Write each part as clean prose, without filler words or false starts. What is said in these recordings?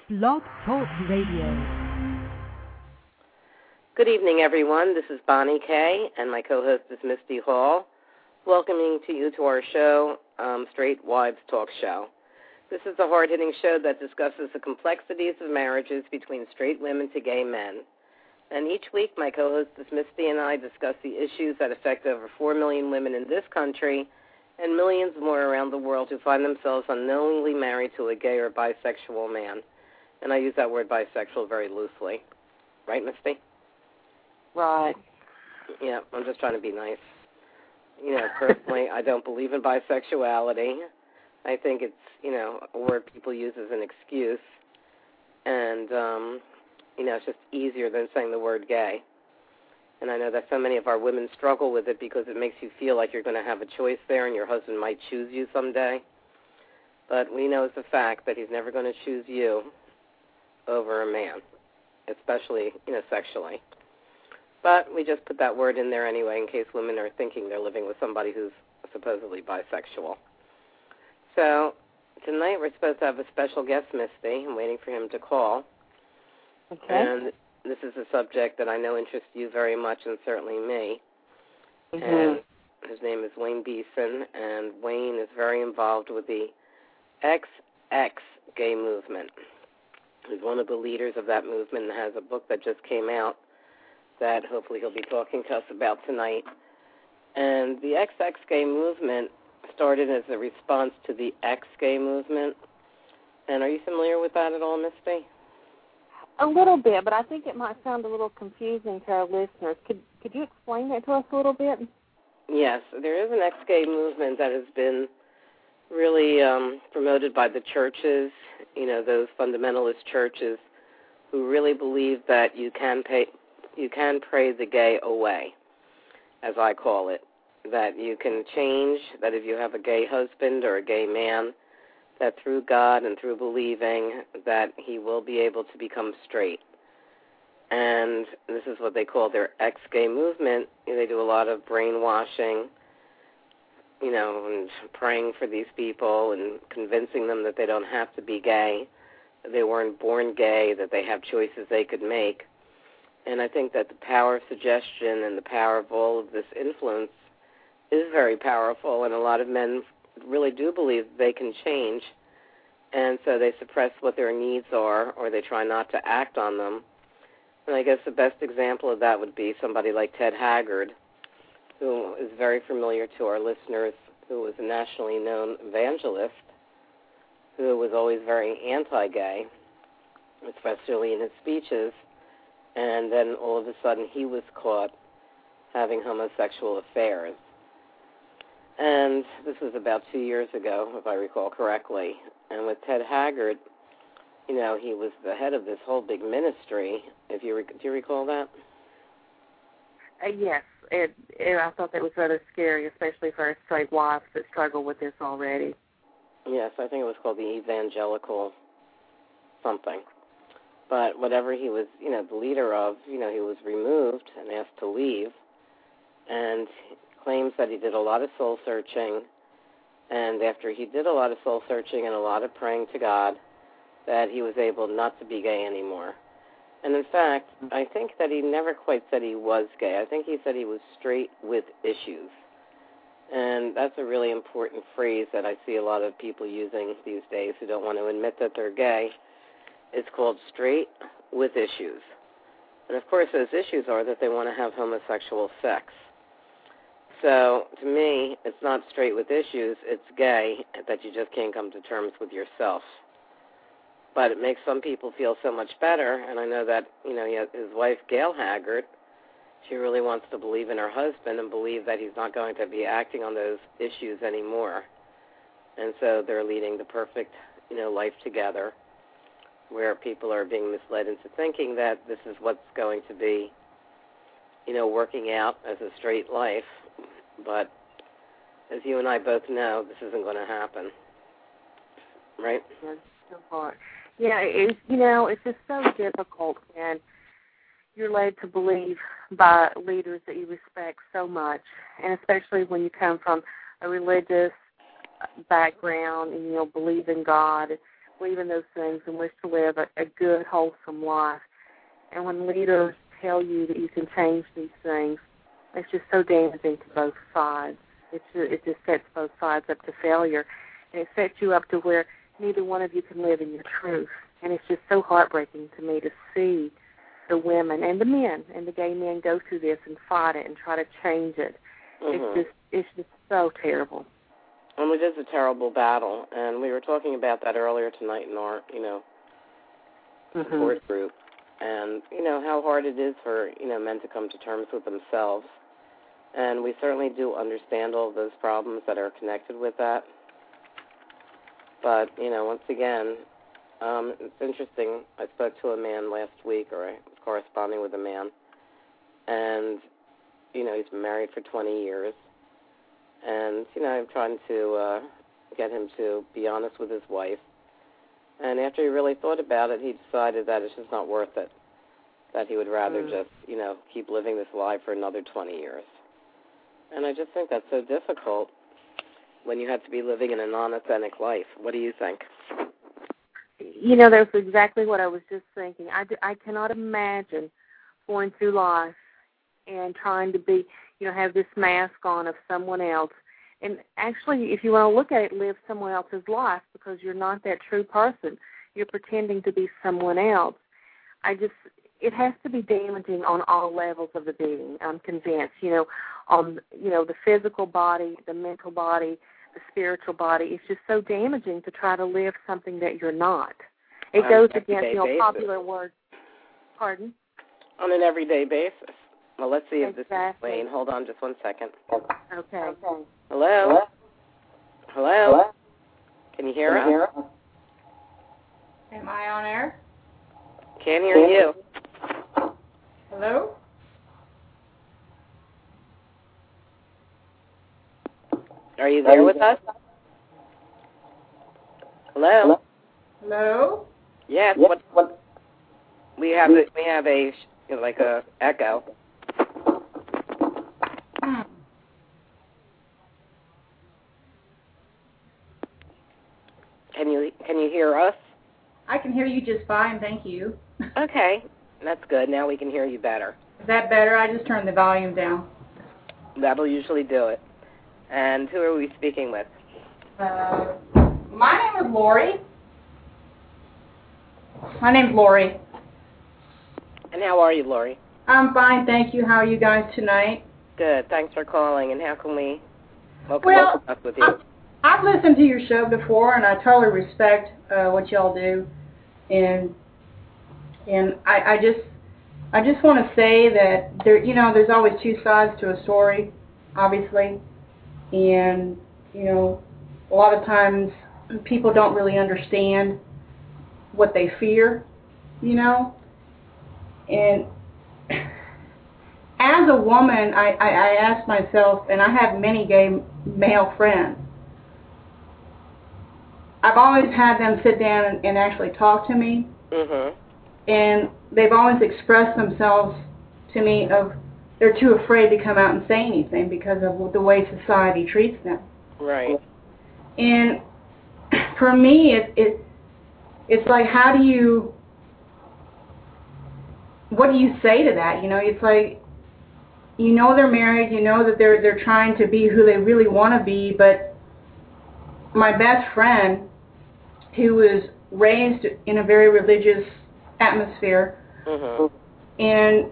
Blog Talk Radio. Good evening, everyone. This is Bonnie Kay, and my co-host is Misty Hall, welcoming you to our show, Straight Wives Talk Show. This is a hard-hitting show that discusses the complexities of marriages between straight women to gay men. And each week, my co-host is Misty and I discuss the issues that affect over 4 million women in this country and millions more around the world who find themselves unknowingly married to a gay or bisexual man. And I use that word bisexual very loosely. Right, Misty? Right. Yeah, I'm just trying to be nice. You know, personally, I don't believe in bisexuality. I think it's, a word people use as an excuse. And, it's just easier than saying the word gay. And I know that so many of our women struggle with it because it makes you feel like you're going to have a choice there and your husband might choose you someday. But we know it's a fact that he's never going to choose you over a man, especially, sexually. But we just put that word in there anyway in case women are thinking they're living with somebody who's supposedly bisexual. So tonight we're supposed to have a special guest, Misty. I'm waiting for him to call. Okay. And this is a subject that I know interests you very much and certainly me. Mm-hmm. And his name is Wayne Beeson, and Wayne is very involved with the XX gay movement. He's one of the leaders of that movement and has a book that just came out that hopefully he'll be talking to us about tonight. And the XX gay movement started as a response to the X gay movement. And are you familiar with that at all, Misty? A little bit, but I think it might sound a little confusing to our listeners. Could you explain that to us a little bit? Yes, there is an ex-gay movement that has been really promoted by the churches, those fundamentalist churches who really believe that you can pray the gay away, as I call it, that you can change, that if you have a gay husband or a gay man, that through God and through believing that he will be able to become straight. And this is what they call their ex-gay movement. They do a lot of brainwashing, and praying for these people and convincing them that they don't have to be gay, that they weren't born gay, that they have choices they could make. And I think that the power of suggestion and the power of all of this influence is very powerful, and a lot of men really do believe they can change, and so they suppress what their needs are, or they try not to act on them. And I guess the best example of that would be somebody like Ted Haggard, who is very familiar to our listeners, who was a nationally known evangelist, who was always very anti-gay, especially in his speeches, and then all of a sudden he was caught having homosexual affairs. And this was about 2 years ago, if I recall correctly. And with Ted Haggard, he was the head of this whole big ministry. Do you recall that? Yes. I thought that was rather scary, especially for our straight wives that struggle with this already. Yes, I think it was called the Evangelical something. But whatever he was, the leader of, he was removed and asked to leave. And claims that he did a lot of soul searching, and after he did a lot of soul searching and a lot of praying to God, that he was able not to be gay anymore. And in fact, I think that he never quite said he was gay. I think he said he was straight with issues. And that's a really important phrase that I see a lot of people using these days who don't want to admit that they're gay. It's called straight with issues. And of course those issues are that they want to have homosexual sex. So, to me, it's not straight with issues, it's gay, that you just can't come to terms with yourself. But it makes some people feel so much better, and I know that, his wife, Gail Haggard, she really wants to believe in her husband and believe that he's not going to be acting on those issues anymore. And so they're leading the perfect, life together, where people are being misled into thinking that this is what's going to be, working out as a straight life. But as you and I both know, this isn't going to happen, right? That's so hard. Yeah, it's just so difficult when you're led to believe by leaders that you respect so much, and especially when you come from a religious background and, believe in God, believe in those things and wish to live a good, wholesome life. And when leaders tell you that you can change these things, it's just so damaging to both sides. It just sets both sides up to failure. And it sets you up to where neither one of you can live in your truth. And it's just so heartbreaking to me to see the women and the men and the gay men go through this and fight it and try to change it. It's just so terrible. And it is a terrible battle. And we were talking about that earlier tonight in our, support group. And, how hard it is for, men to come to terms with themselves. And we certainly do understand all of those problems that are connected with that. But, once again, it's interesting. I spoke to a man last week, or I was corresponding with a man, and, he's been married for 20 years. And, I'm trying to get him to be honest with his wife. And after he really thought about it, he decided that it's just not worth it, that he would rather just, keep living this lie for another 20 years. And I just think that's so difficult when you have to be living in a non-authentic life. What do you think? That's exactly what I was just thinking. I cannot imagine going through life and trying to be, have this mask on of someone else. And actually, if you want to look at it, live someone else's life because you're not that true person. You're pretending to be someone else. It has to be damaging on all levels of the being, I'm convinced, on, the physical body, the mental body, the spiritual body. It's just so damaging to try to live something that you're not. It goes against, popular words. Pardon? On an everyday basis. Well, let's see if this is Exactly. Wayne. Hold on just one second. Okay. Hello? Hello? Can you hear us? Am I on air? Can't hear you. Hello? Are you there with us? Hello? Hello? Yes. What? We have a like a echo. Can you hear us? I can hear you just fine, thank you. Okay, that's good. Now we can hear you better. Is that better? I just turned the volume down. That'll usually do it. And who are we speaking with? My name is Lori. My name's Lori. And how are you, Lori? I'm fine, thank you. How are you guys tonight? Good. Thanks for calling. And how can we welcome us with you? I've listened to your show before, and I totally respect what y'all do. And I just want to say that there's always two sides to a story, obviously, and a lot of times people don't really understand what they fear, and as a woman, I ask myself, and I have many gay male friends, I've always had them sit down and actually talk to me. Mm-hmm. And they've always expressed themselves to me of they're too afraid to come out and say anything because of the way society treats them. Right. And for me, it's like, what do you say to that? It's like, they're married, that they're trying to be who they really want to be, but my best friend, who was raised in a very religious atmosphere, mm-hmm. and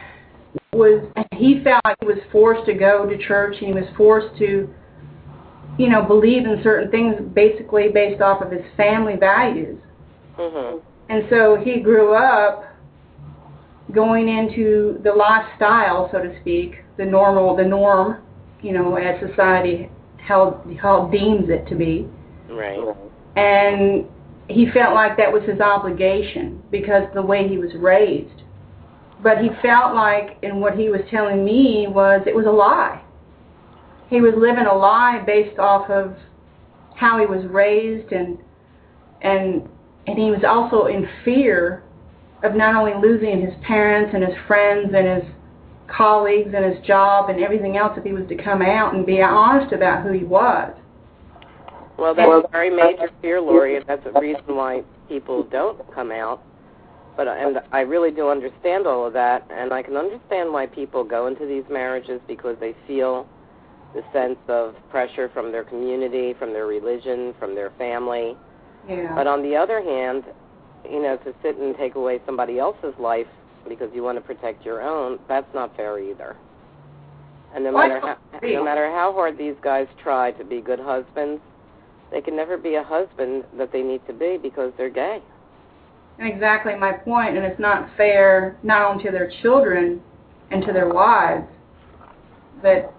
he felt like he was forced to go to church, and he was forced to, believe in certain things basically based off of his family values. Mm-hmm. And so he grew up going into the lifestyle, so to speak, the norm, as society how deems it to be. Right. And he felt like that was his obligation because of the way he was raised. But he felt like, and what he was telling me was, it was a lie. He was living a lie based off of how he was raised, and he was also in fear of not only losing his parents and his friends and his colleagues and his job and everything else if he was to come out and be honest about who he was. Well, that's a very major fear, Lori, and that's a reason why people don't come out. And I really do understand all of that, and I can understand why people go into these marriages because they feel the sense of pressure from their community, from their religion, from their family. Yeah. But on the other hand, to sit and take away somebody else's life because you want to protect your own, that's not fair either. And no matter how hard these guys try to be good husbands, they can never be a husband that they need to be because they're gay. Exactly my point, and it's not fair not only to their children and to their wives, but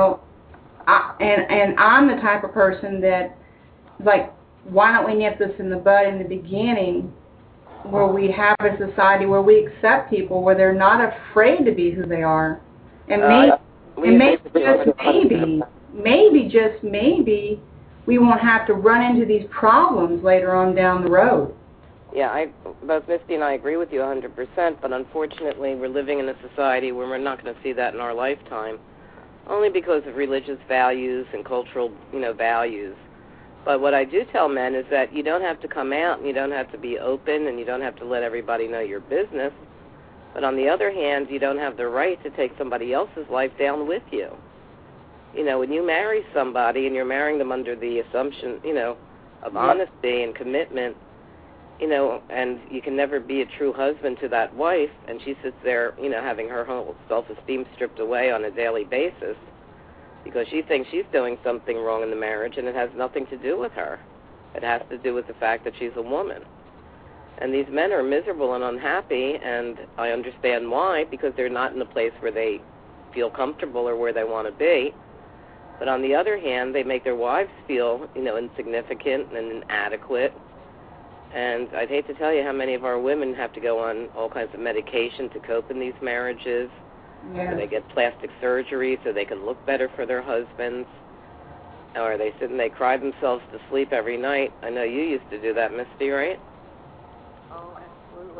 I'm the type of person that, like, why don't we nip this in the bud in the beginning, where we have a society where we accept people, where they're not afraid to be who they are, and maybe just maybe we won't have to run into these problems later on down the road. Yeah, both Misty and I agree with you 100%, but unfortunately we're living in a society where we're not going to see that in our lifetime, only because of religious values and cultural, values. But what I do tell men is that you don't have to come out and you don't have to be open and you don't have to let everybody know your business. But on the other hand, you don't have the right to take somebody else's life down with you. When you marry somebody and you're marrying them under the assumption, of honesty and commitment, and you can never be a true husband to that wife, and she sits there, having her whole self-esteem stripped away on a daily basis because she thinks she's doing something wrong in the marriage, and it has nothing to do with her. It has to do with the fact that she's a woman. And these men are miserable and unhappy, and I understand why, because they're not in a place where they feel comfortable or where they want to be. But on the other hand, they make their wives feel, insignificant and inadequate. And I'd hate to tell you how many of our women have to go on all kinds of medication to cope in these marriages. Yeah. Or they get plastic surgery so they can look better for their husbands. Or they sit and they cry themselves to sleep every night. I know you used to do that, Misty, right? Oh, absolutely.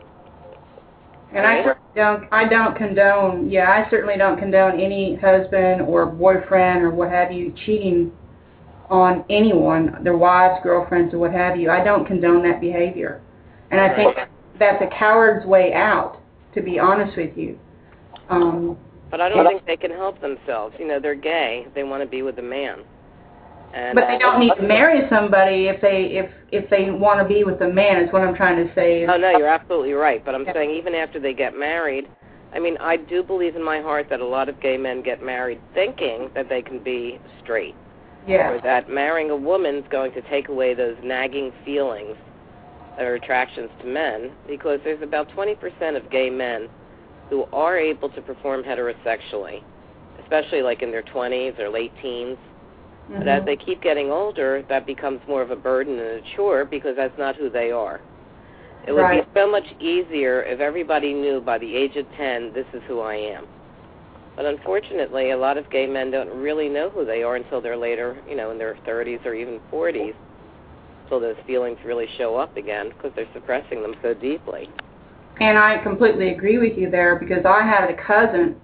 And I certainly don't condone any husband or boyfriend or what have you cheating on anyone, their wives, girlfriends, or what have you. I don't condone that behavior. And I think that's a coward's way out, to be honest with you. But I don't think they can help themselves. They're gay. They want to be with a man. And but they don't need to marry somebody if they want to be with a man, is what I'm trying to say. Oh, no, you're absolutely right. But I'm saying even after they get married, I do believe in my heart that a lot of gay men get married thinking that they can be straight. Yeah. Or that marrying a woman is going to take away those nagging feelings or attractions to men, because there's about 20% of gay men who are able to perform heterosexually, especially like in their 20s or late teens. Mm-hmm. But as they keep getting older, that becomes more of a burden and a chore because that's not who they are. It would be so much easier if everybody knew by the age of 10, this is who I am. But unfortunately, a lot of gay men don't really know who they are until they're later, in their 30s or even 40s, until those feelings really show up again because they're suppressing them so deeply. And I completely agree with you there, because I had a cousin,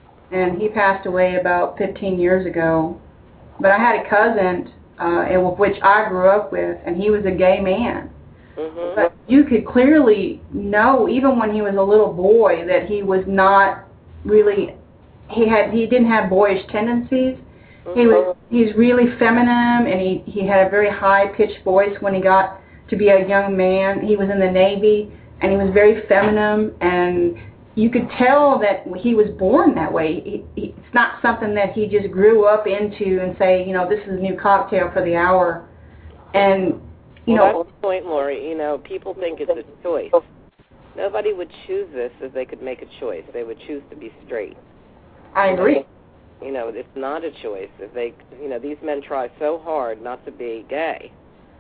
and he passed away about 15 years ago. But I had a cousin, which I grew up with, and he was a gay man. Mm-hmm. But you could clearly know, even when he was a little boy, that he was not really, he didn't have boyish tendencies. Mm-hmm. He's really feminine, and he had a very high-pitched voice when he got to be a young man. He was in the Navy, and he was very feminine, and you could tell that he was born that way. It's not something that he just grew up into and say, this is a new cocktail for the hour. And, that's the point, Lori. People think it's a choice. Nobody would choose this if they could make a choice. They would choose to be straight. I agree. It's not a choice. If they, these men try so hard not to be gay.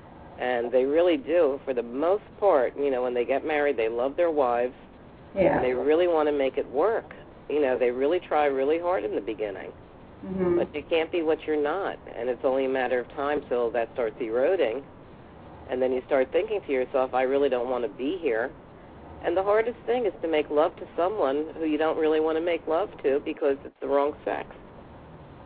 And they really do, for the most part. When they get married, they love their wives. Yeah. And they really want to make it work. They really try really hard in the beginning. Mm-hmm. But you can't be what you're not. And it's only a matter of time till that starts eroding. And then you start thinking to yourself, I really don't want to be here. And the hardest thing is to make love to someone who you don't really want to make love to because it's the wrong sex.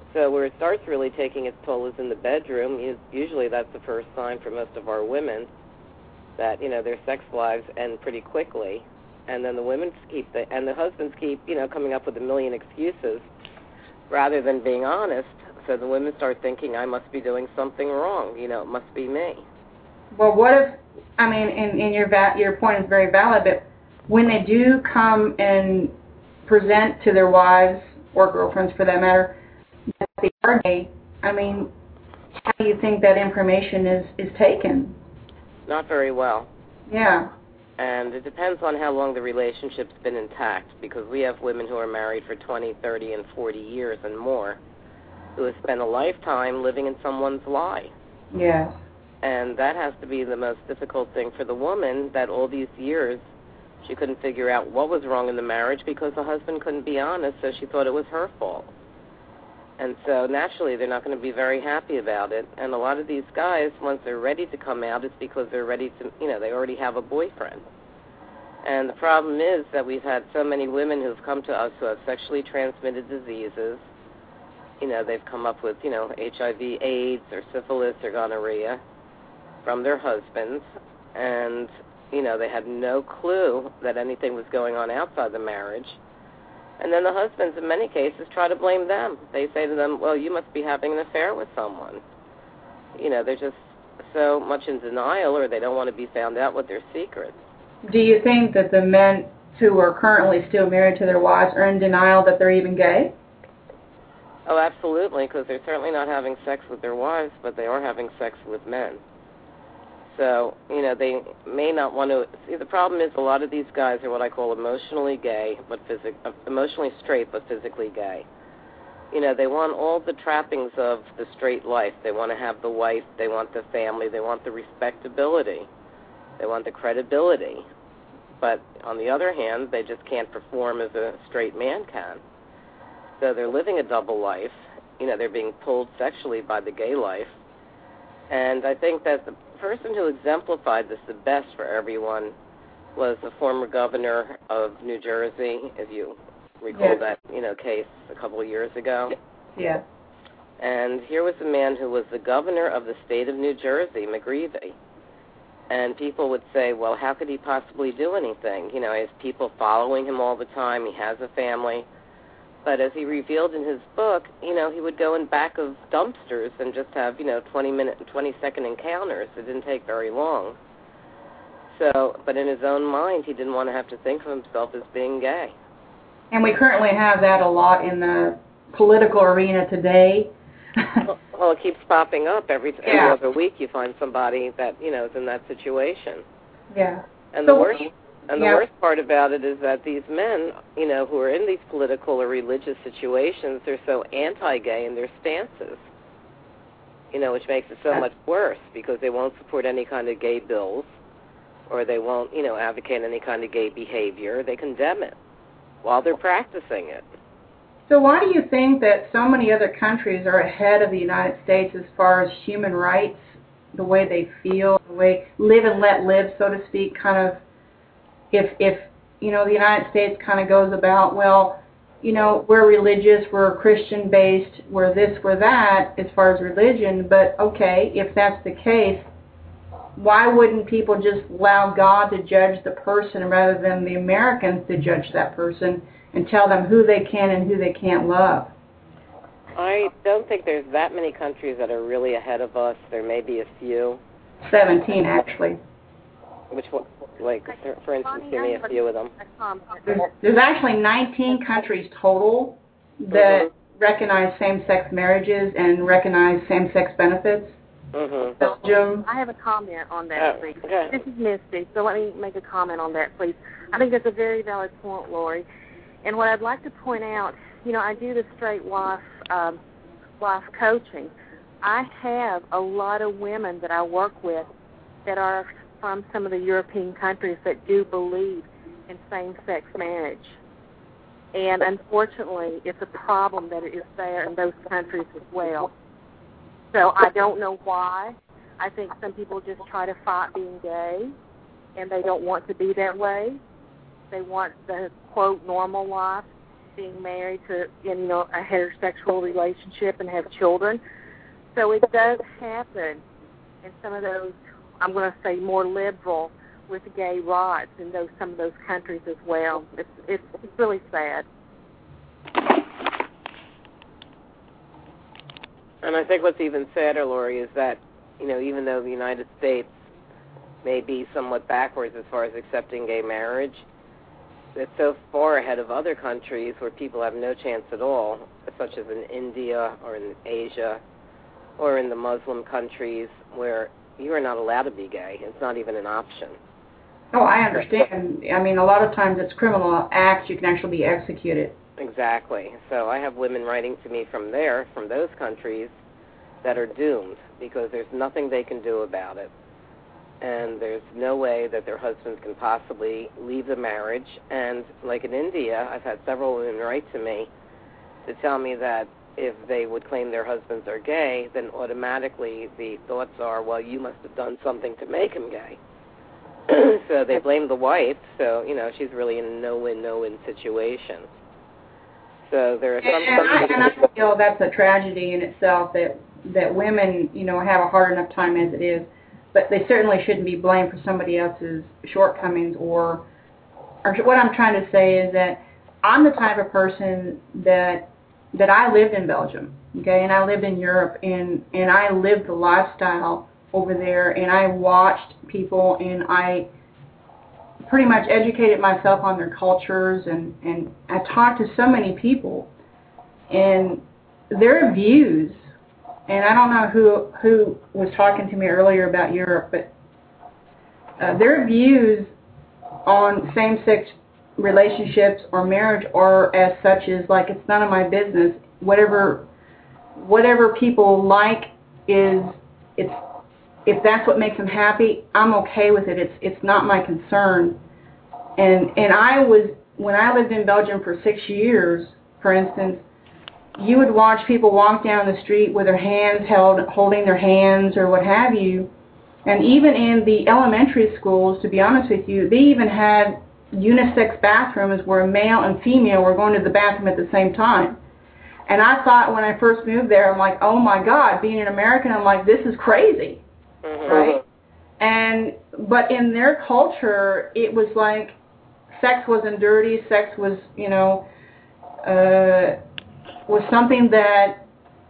So where it starts really taking its toll is in the bedroom. Usually that's the first sign for most of our women that, their sex lives end pretty quickly. And then the women and the husbands keep, coming up with a million excuses rather than being honest. So the women start thinking, I must be doing something wrong. It must be me. Well, what if, and your point is very valid, but when they do come and present to their wives, or girlfriends for that matter, that they are gay, how do you think that information is taken? Not very well. Yeah. And it depends on how long the relationship's been intact, because we have women who are married for 20, 30, and 40 years and more who have spent a lifetime living in someone's lie. Yes. And that has to be the most difficult thing for the woman, that all these years she couldn't figure out what was wrong in the marriage because the husband couldn't be honest, so she thought it was her fault. And so naturally they're not going to be very happy about it. And a lot of these guys, once they're ready to come out, it's because they're ready to, they already have a boyfriend. And the problem is that we've had so many women who've come to us who have sexually transmitted diseases. They've come up with, HIV, AIDS, or syphilis, or gonorrhea from their husbands. And, they had no clue that anything was going on outside the marriage. And then the husbands, in many cases, try to blame them. They say to them, well, you must be having an affair with someone. They're just so much in denial, or they don't want to be found out with their secrets. Do you think that the men who are currently still married to their wives are in denial that they're even gay? Oh, absolutely, because they're certainly not having sex with their wives, but they are having sex with men. So, they may not want to. See, the problem is a lot of these guys are what I call emotionally gay, emotionally straight, but physically gay. They want all the trappings of the straight life. They want to have the wife. They want the family. They want the respectability. They want the credibility. But on the other hand, they just can't perform as a straight man can. So they're living a double life. They're being pulled sexually by the gay life. And I think that the person who exemplified this the best for everyone was the former governor of New Jersey, if you recall that, case a couple of years ago. Yeah. And here was a man who was the governor of the state of New Jersey, McGreevey. And people would say, well, how could he possibly do anything? He has people following him all the time. He has a family. But as he revealed in his book, he would go in back of dumpsters and just have, 20-minute and 20-second encounters. It didn't take very long. So, but in his own mind, he didn't want to have to think of himself as being gay. And we currently have that a lot in the political arena today. Well, it keeps popping up every other week. You find somebody that, is in that situation. Yeah. And the worst part about it is that these men, who are in these political or religious situations, they're so anti-gay in their stances, which makes it so much worse because they won't support any kind of gay bills or they won't, advocate any kind of gay behavior. They condemn it while they're practicing it. So why do you think that so many other countries are ahead of the United States as far as human rights, the way they feel, the way live and let live, so to speak, kind of, if the United States kind of goes about, well, we're religious, we're Christian-based, we're this, we're that, as far as religion, but okay, if that's the case, why wouldn't people just allow God to judge the person rather than the Americans to judge that person and tell them who they can and who they can't love? I don't think there's that many countries that are really ahead of us. There may be a few. 17, actually. Which one? Like, for instance, give me a few of them. There's actually 19 countries total that recognize same-sex marriages and recognize same-sex benefits. Belgium. I have a comment on that, please. Okay. This is Misty, so let me make a comment on that, please. I think that's a very valid point, Lori. And what I'd like to point out, I do the straight wife coaching. I have a lot of women that I work with that are from some of the European countries that do believe in same-sex marriage. And unfortunately, it's a problem that is there in those countries as well. So I don't know why. I think some people just try to fight being gay, and they don't want to be that way. They want the, quote, normal life. being married to, a heterosexual relationship and have children. So it does happen in some of those, I'm going to say, more liberal with gay rights in some of those countries as well. It's really sad. And I think what's even sadder, Lori, is that, even though the United States may be somewhat backwards as far as accepting gay marriage, it's so far ahead of other countries where people have no chance at all, such as in India or in Asia or in the Muslim countries where you are not allowed to be gay. It's not even an option. Oh, I understand. I mean, a lot of times it's criminal acts. You can actually be executed. Exactly. So I have women writing to me from those countries, that are doomed because there's nothing they can do about it. And there's no way that their husbands can possibly leave the marriage. And like in India, I've had several women write to me to tell me that if they would claim their husbands are gay, then automatically the thoughts are, well, you must have done something to make him gay. So they blame the wife, so, she's really in a no-win situation. So there are some... And I feel that's a tragedy in itself, that women, have a hard enough time as it is. But they certainly shouldn't be blamed for somebody else's shortcomings or what I'm trying to say is that I'm the type of person that I lived in Belgium, okay, and I lived in Europe, and I lived the lifestyle over there, and I watched people, and I pretty much educated myself on their cultures, and I talked to so many people, and their views. And I don't know who was talking to me earlier about Europe, but their views on same-sex relationships or marriage are as such as like it's none of my business. Whatever people like is if that's what makes them happy, I'm okay with it. It's not my concern. And when I lived in Belgium for 6 years, for instance, you would watch people walk down the street with their hands holding their hands or what have you. And even in the elementary schools, to be honest with you, they even had unisex bathrooms where male and female were going to the bathroom at the same time. And I thought when I first moved there, I'm like, oh my God, being an American, I'm like, this is crazy, right? But in their culture, it was like sex wasn't dirty, sex was, was something that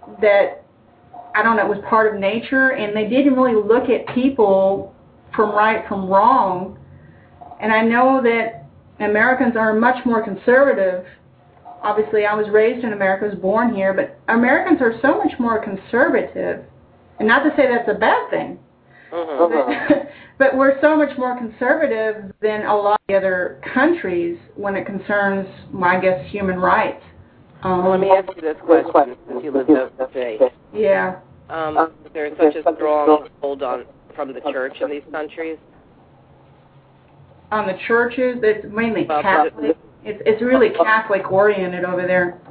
I don't know, it was part of nature, and they didn't really look at people from right from wrong. And I know that Americans are much more conservative. Obviously, I was raised in America, I was born here, but Americans are so much more conservative. And not to say that's a bad thing, but we're so much more conservative than a lot of the other countries when it concerns, I guess, human rights. Well, let me ask you this question, since you lived overseas. Yeah. There's such a strong hold on from the church in these countries. On the churches, it's mainly Catholic. It's really Catholic oriented over there.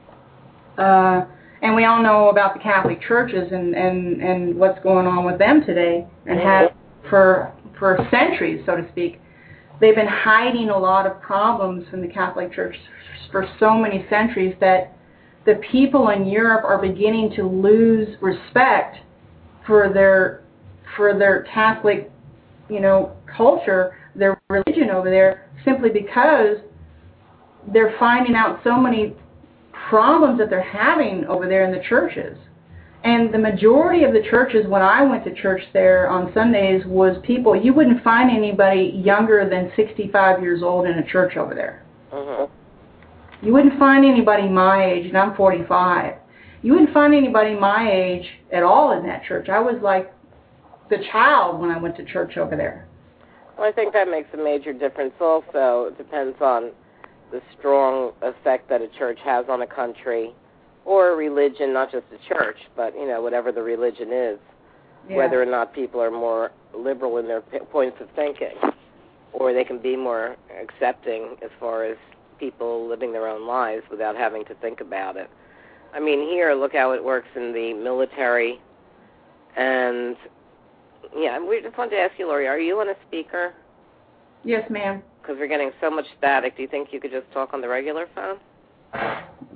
And we all know about the Catholic churches and what's going on with them today, and have for centuries, so to speak. They've been hiding a lot of problems from the Catholic Church for so many centuries that the people in Europe are beginning to lose respect for their Catholic, culture, their religion over there, simply because they're finding out so many problems that they're having over there in the churches. And the majority of the churches, when I went to church there on Sundays, was people, you wouldn't find anybody younger than 65 years old in a church over there. You wouldn't find anybody my age, and I'm 45. You wouldn't find anybody my age at all in that church. I was like the child when I went to church over there. Well, I think that makes a major difference also. It depends on the strong effect that a church has on a country, or a religion, not just a church, but, whatever the religion is, whether or not people are more liberal in their points of thinking, or they can be more accepting as far as people living their own lives without having to think about it. I mean, here, look how it works in the military, and, we just wanted to ask you, Lori, are you on a speaker? Yes, ma'am. Because we're getting so much static. Do you think you could just talk on the regular phone?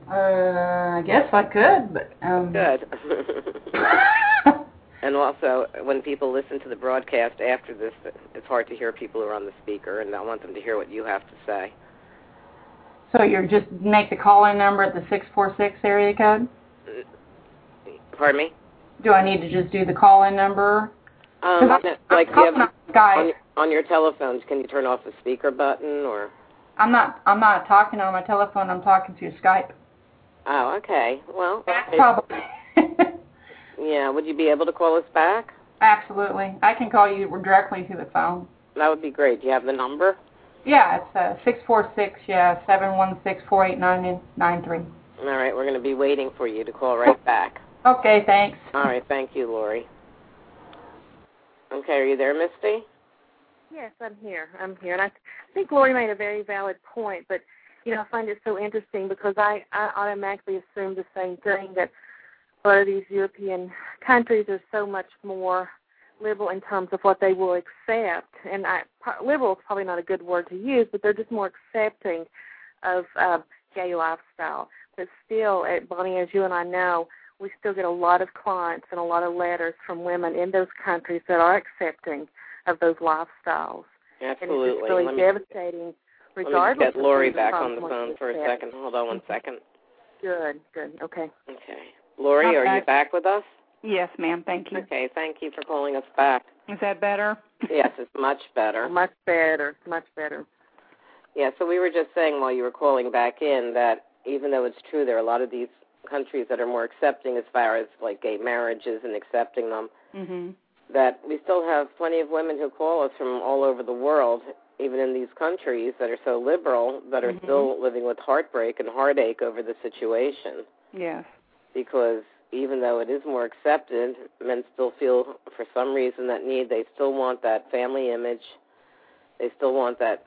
I guess I could, but Good. And also, when people listen to the broadcast after this, it's hard to hear people who are on the speaker, and I want them to hear what you have to say. So you're just make the call-in number at the 646 area code? Pardon me? Do I need to just do the call-in number? Like you have on your telephones, can you turn off the speaker button, or? I'm not talking on my telephone. I'm talking through Skype. Oh, okay. Well, probably. Yeah. Would you be able to call us back? Absolutely. I can call you directly through the phone. That would be great. Do you have the number? Yeah, it's 646 716-489-93. All right. We're going to be waiting for you to call right back. Okay. Thanks. All right. Thank you, Lori. Okay. Are you there, Misty? Yes, I'm here. And I think Lori made a very valid point, but, I find it so interesting because I automatically assume the same thing, that a lot of these European countries are so much more liberal in terms of what they will accept. And liberal is probably not a good word to use, but they're just more accepting of gay lifestyle. But still, Bonnie, as you and I know, we still get a lot of clients and a lot of letters from women in those countries that are accepting of those lifestyles. Absolutely. And it's really devastating, regardless. Let me get Lori of back on the phone for a second. Hold on 1 second. Good. Okay. Okay. Lori, are you back with us? Yes, ma'am. Thank you. Okay. Thank you for calling us back. Is that better? Yes, it's much better. Much better. Yeah, so we were just saying while you were calling back in that even though it's true there are a lot of these countries that are more accepting as far as like gay marriages and accepting them, that we still have plenty of women who call us from all over the world, even in these countries that are so liberal, that are still living with heartbreak and heartache over the situation. Yes. Because even though it is more accepted, men still feel for some reason that they still want that family image. They still want that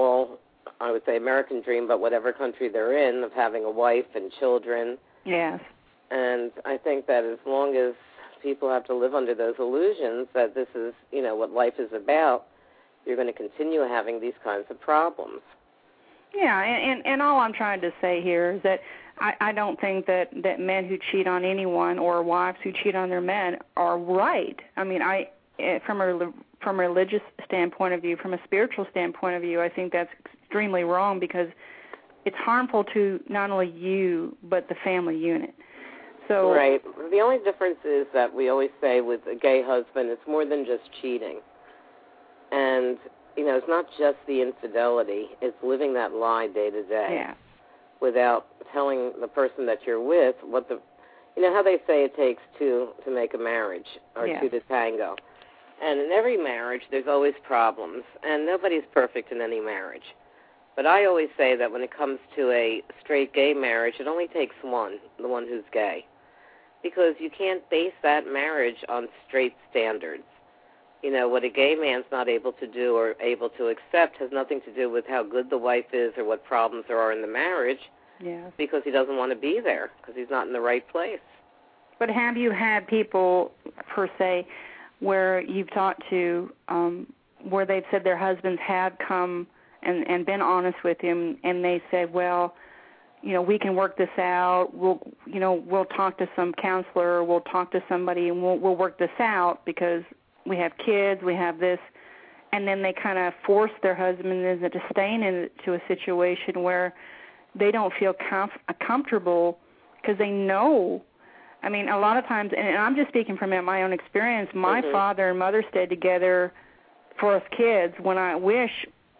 I would say American dream, but whatever country they're in, of having a wife and children. Yes. And I think that as long as people have to live under those illusions that this is, what life is about, you're going to continue having these kinds of problems. Yeah, and all I'm trying to say here is that I don't think that men who cheat on anyone or wives who cheat on their men are right. I mean, from a religious standpoint of view, from a spiritual standpoint of view, I think that's extremely wrong because it's harmful to not only you but the family unit. So, right. The only difference is that we always say with a gay husband, it's more than just cheating. And, it's not just the infidelity. It's living that lie day to day without telling the person that you're with what how they say it takes two to make a marriage or two to tango. And in every marriage, there's always problems, and nobody's perfect in any marriage. But I always say that when it comes to a straight gay marriage, it only takes one, the one who's gay. Because you can't base that marriage on straight standards. What a gay man's not able to do or able to accept has nothing to do with how good the wife is or what problems there are in the marriage. Yes. Because he doesn't want to be there, because he's not in the right place. But have you had people, per se, where you've talked to, where they've said their husbands had come and been honest with him, and they said, well, we can work this out. We'll talk to some counselor. We'll talk to somebody, and we'll work this out because we have kids. We have this, and then they kind of force their husband into staying into a situation where they don't feel comfortable because they know. I mean, a lot of times, and I'm just speaking from my own experience. My father and mother stayed together for us kids when I wish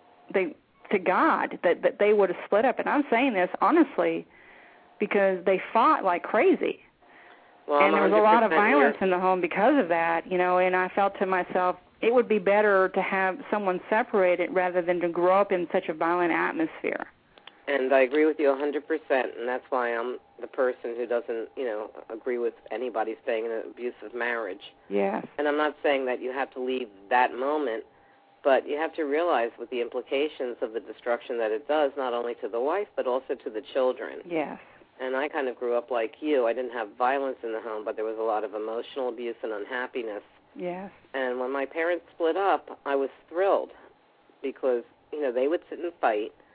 to God that they would have split up. And I'm saying this honestly because they fought like crazy. Well, and there was a lot of violence in the home because of that, and I felt to myself, it would be better to have someone separated rather than to grow up in such a violent atmosphere. And I agree with you 100%, and that's why I'm the person who doesn't, agree with anybody staying in an abusive marriage. Yes. And I'm not saying that you have to leave that moment, but you have to realize with the implications of the destruction that it does, not only to the wife, but also to the children. Yes. And I kind of grew up like you. I didn't have violence in the home, but there was a lot of emotional abuse and unhappiness. Yes. And when my parents split up, I was thrilled because, they would sit and fight,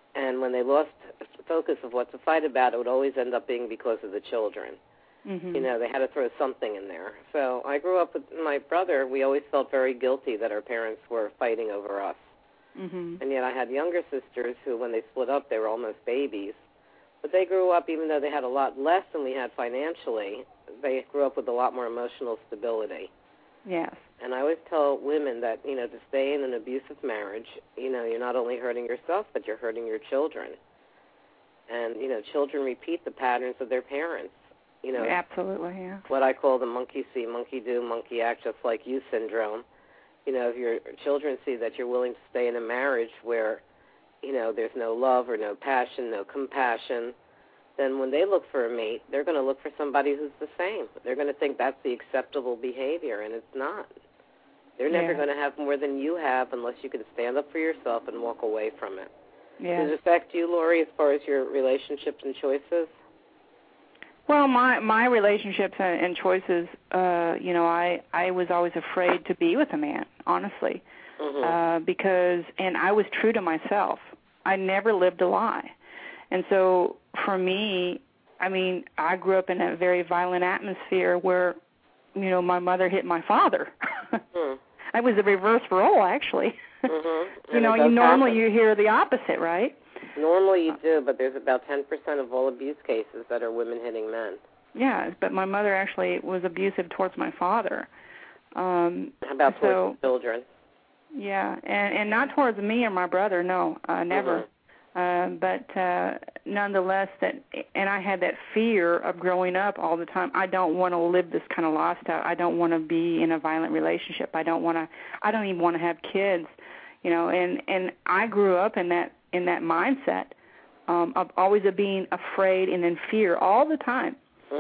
And when they lost focus of what to fight about, it would always end up being because of the children. Mm-hmm. You know, they had to throw something in there. So I grew up with my brother. We always felt very guilty that our parents were fighting over us. Mm-hmm. And yet I had younger sisters who, when they split up, they were almost babies. But they grew up, even though they had a lot less than we had financially, they grew up with a lot more emotional stability. Yes. And I always tell women that, you know, to stay in an abusive marriage, you know, you're not only hurting yourself, but you're hurting your children. And, you know, children repeat the patterns of their parents. You know, absolutely, yeah. What I call the monkey see, monkey do, monkey act, just like you syndrome. You know, if your children see that you're willing to stay in a marriage where, you know, there's no love or no passion, no compassion, then when they look for a mate, they're going to look for somebody who's the same. They're going to think that's the acceptable behavior, and it's not. They're never going to have more than you have unless you can stand up for yourself and walk away from it. Yeah. Does it affect you, Lori, as far as your relationships and choices? Well, my relationships and choices, you know, I was always afraid to be with a man, honestly, because, and I was true to myself. I never lived a lie. And so for me, I mean, I grew up in a very violent atmosphere where, you know, my mother hit my father. I was a reverse role, actually. You know, normally you hear the opposite, right? Normally you do, but there's about 10% of all abuse cases that are women hitting men. Yeah, but my mother actually was abusive towards my father. How about towards the children? Yeah, and not towards me or my brother, no, never. But nonetheless, and I had that fear of growing up all the time. I don't want to live this kind of lifestyle. I don't want to be in a violent relationship. I don't even want to have kids, you know. And I grew up in that mindset of always being afraid and in fear all the time.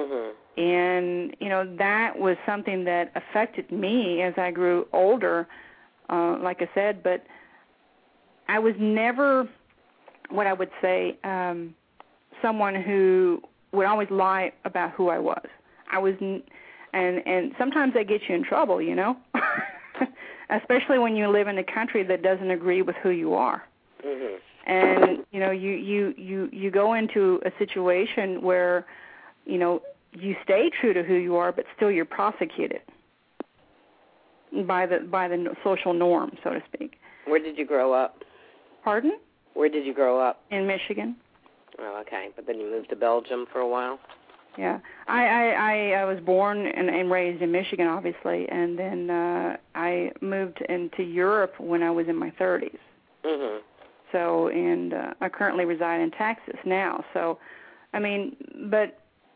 And you know, that was something that affected me as I grew older. Like I said, but I was never what I would say, someone who would always lie about who I was. And sometimes that gets you in trouble, you know, especially when you live in a country that doesn't agree with who you are. And you know, you go into a situation where, you know, you stay true to who you are, but still you're prosecuted by the social norm, so to speak. Where did you grow up? Pardon? Where did you grow up? In Michigan. Oh, okay. But then you moved to Belgium for a while? Yeah. I was born and raised in Michigan, obviously, and then I moved into Europe when I was in my 30s. So, and I currently reside in Texas now. So, I mean, but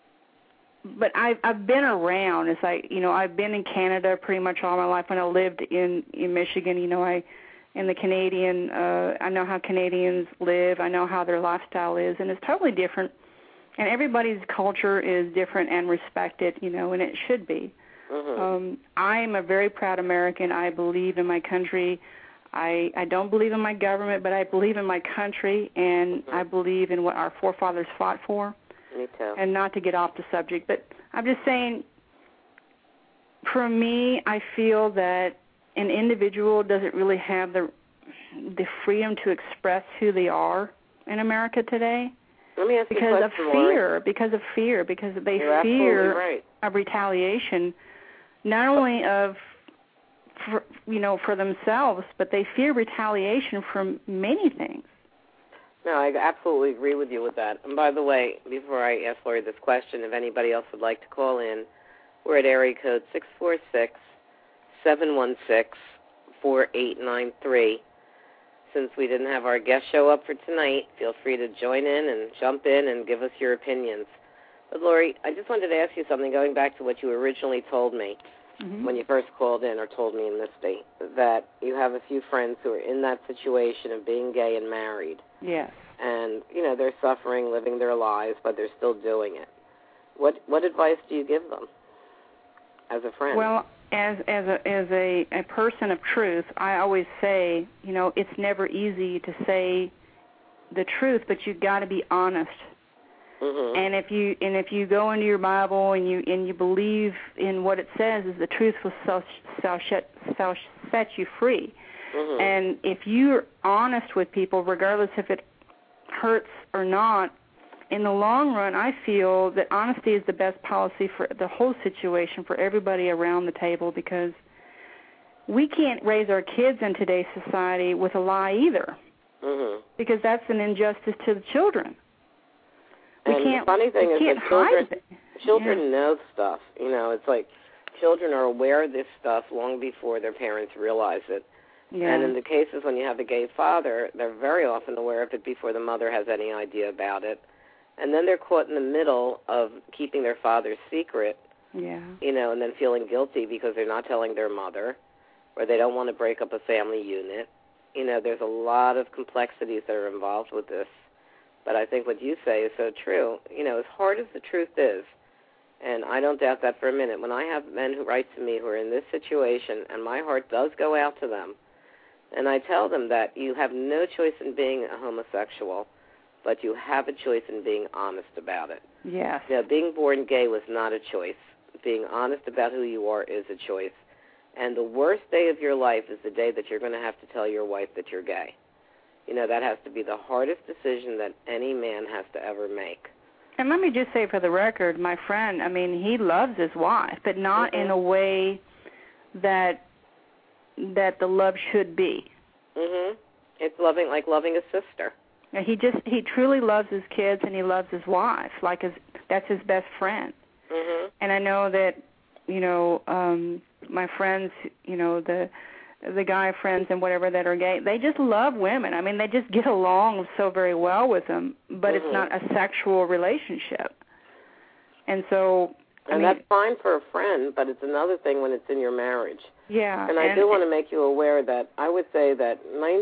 I've been around. It's like, you know, I've been in Canada pretty much all my life. When I lived in Michigan, you know, in the Canadian, I know how Canadians live. I know how their lifestyle is, and it's totally different. And everybody's culture is different and respected, you know, and it should be. I'm a very proud American. I believe in my country. I don't believe in my government, but I believe in my country, and I believe in what our forefathers fought for. Me too. And not to get off the subject, but I'm just saying, for me, I feel that an individual doesn't really have the freedom to express who they are in America today. Let me ask you a question, Lori. Because they You're fear right. of retaliation, not only for themselves, but they fear retaliation from many things. No, I absolutely agree with you with that. And by the way, before I ask Lori this question, if anybody else would like to call in, we're at area code 646-716-4893. Since we didn't have our guest show up for tonight, feel free to join in and jump in and give us your opinions. But, Lori, I just wanted to ask you something, going back to what you originally told me when you first called in or told me in this state, that you have a few friends who are in that situation of being gay and married. Yes. And, you know, they're suffering, living their lives, but they're still doing it. What advice do you give them as a friend? Well, as a person of truth, I always say, you know, it's never easy to say the truth, but you've got to be honest. And if you go into your Bible and you believe in what it says, is the truth will set you free. And if you're honest with people, regardless if it hurts or not, in the long run, I feel that honesty is the best policy for the whole situation, for everybody around the table, because we can't raise our kids in today's society with a lie either, because that's an injustice to the children. The funny thing is that children know stuff. You know, it's like children are aware of this stuff long before their parents realize it. Yeah. And in the cases when you have a gay father, they're very often aware of it before the mother has any idea about it. And then they're caught in the middle of keeping their father's secret, you know, and then feeling guilty because they're not telling their mother, or they don't want to break up a family unit. You know, there's a lot of complexities that are involved with this. But I think what you say is so true. You know, as hard as the truth is, and I don't doubt that for a minute, when I have men who write to me who are in this situation, and my heart does go out to them, and I tell them that you have no choice in being a homosexual, but you have a choice in being honest about it. Yes. You know, being born gay was not a choice. Being honest about who you are is a choice. And the worst day of your life is the day that you're going to have to tell your wife that you're gay. You know, that has to be the hardest decision that any man has to ever make. And let me just say for the record, my friend, I mean, he loves his wife, but not in a way that the love should be. It's loving, like loving a sister. He truly loves his kids, and he loves his wife. That's his best friend. And I know that, you know, my friends, you know, the guy friends and whatever that are gay, they just love women. I mean, they just get along so very well with them, but it's not a sexual relationship. And so, I mean, that's fine for a friend, but it's another thing when it's in your marriage. Yeah. And I do want to make you aware that I would say that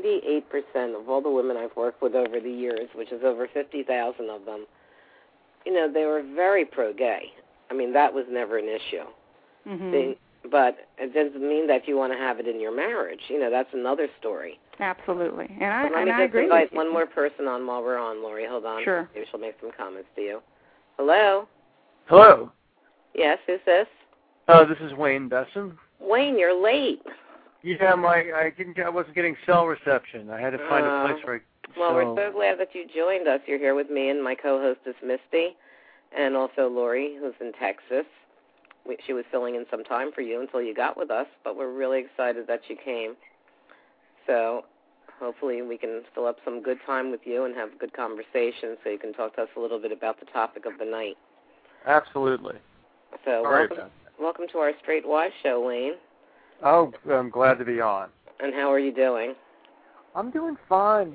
98% of all the women I've worked with over the years, which is over 50,000 of them, you know, they were very pro-gay. I mean, that was never an issue. But it doesn't mean that you want to have it in your marriage. You know, that's another story. Absolutely. Let me just invite one more person on while we're on, Lori. Hold on. Sure. Maybe she'll make some comments to you. Hello? Hello. Yes, who's this? This is Wayne Besson. Wayne, you're late. Yeah, I wasn't getting cell reception. I had to find a place where Well, we're so glad that you joined us. You're here with me and my co-hostess, Misty, and also Lori, who's in Texas. She was filling in some time for you until you got with us, but we're really excited that you came. So hopefully we can fill up some good time with you and have a good conversation so you can talk to us a little bit about the topic of the night. Absolutely. So welcome to our Straight Wives show, Wayne. Oh, I'm glad to be on. And how are you doing? I'm doing fine.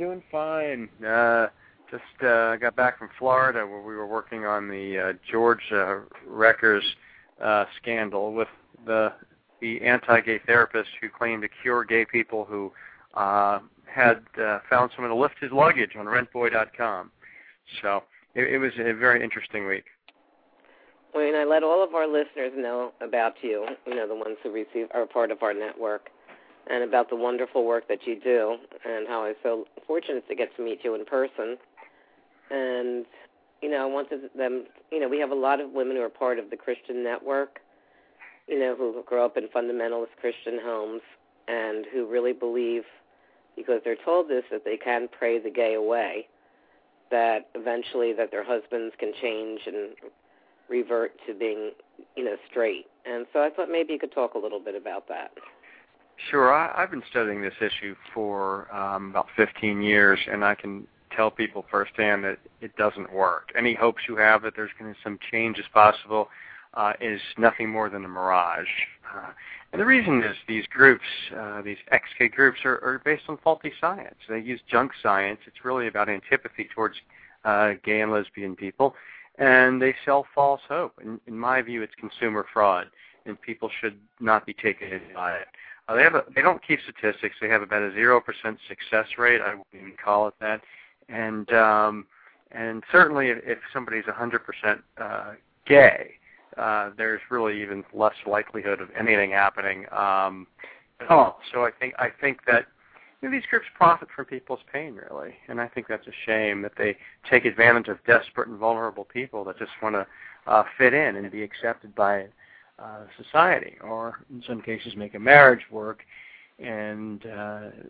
Just got back from Florida where we were working on the George Reckers scandal with the anti-gay therapist who claimed to cure gay people who had found someone to lift his luggage on rentboy.com. So it was a very interesting week. Wayne, I let all of our listeners know about you, you know, the ones who are part of our network, and about the wonderful work that you do, and how I'm so fortunate to get to meet you in person. And, you know, I wanted them, you know, we have a lot of women who are part of the Christian network, you know, who grow up in fundamentalist Christian homes and who really believe, because they're told this, that they can pray the gay away, that eventually that their husbands can change and revert to being, you know, straight. And so I thought maybe you could talk a little bit about that. Sure. I've been studying this issue for about 15 years, and I can tell people firsthand that it doesn't work. Any hopes you have that there's going to be some changes possible is nothing more than a mirage. And the reason is these groups, these ex-gay groups, are based on faulty science. They use junk science. It's really about antipathy towards gay and lesbian people, and they sell false hope. In my view, it's consumer fraud, and people should not be taken in by it. They don't keep statistics. They have about a 0% success rate. I wouldn't even call it that. And certainly if somebody's 100% gay, there's really even less likelihood of anything happening at all. So I think that, you know, these groups profit from people's pain, really, and I think that's a shame that they take advantage of desperate and vulnerable people that just want to fit in and be accepted by society, or in some cases make a marriage work and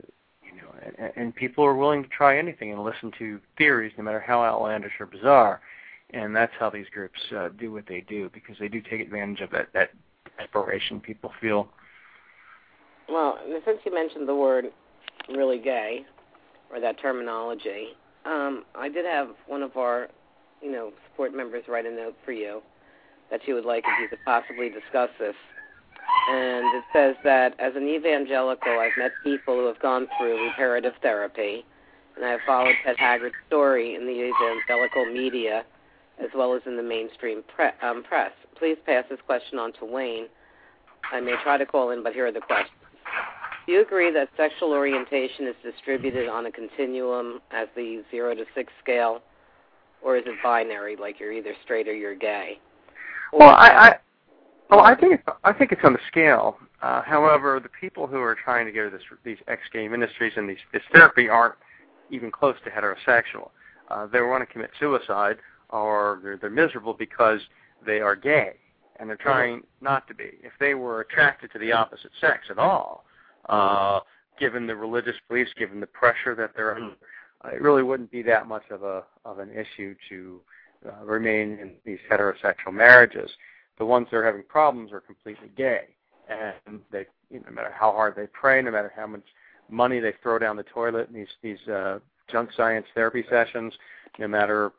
and people are willing to try anything and listen to theories, no matter how outlandish or bizarre. And that's how these groups do what they do, because they do take advantage of that desperation people feel. Well, since you mentioned the word really gay, or that terminology, I did have one of our, support members write a note for you that she would like if you could possibly discuss this. And it says that as an evangelical, I've met people who have gone through reparative therapy, and I have followed Ted Haggard's story in the evangelical media as well as in the mainstream press. Please pass this question on to Wayne. I may try to call in, but here are the questions. Do you agree that sexual orientation is distributed on a continuum as the 0 to 6 scale, or is it binary, like you're either straight or you're gay? Well, I think it's on the scale. However, the people who are trying to go to these ex-gay ministries and this therapy aren't even close to heterosexual. They want to commit suicide, or they're miserable because they are gay, and they're trying not to be. If they were attracted to the opposite sex at all, given the religious beliefs, given the pressure that they're under, it really wouldn't be that much of an issue to remain in these heterosexual marriages. The ones that are having problems are completely gay, and they, no matter how hard they pray, no matter how much money they throw down the toilet in these junk science therapy sessions, no matter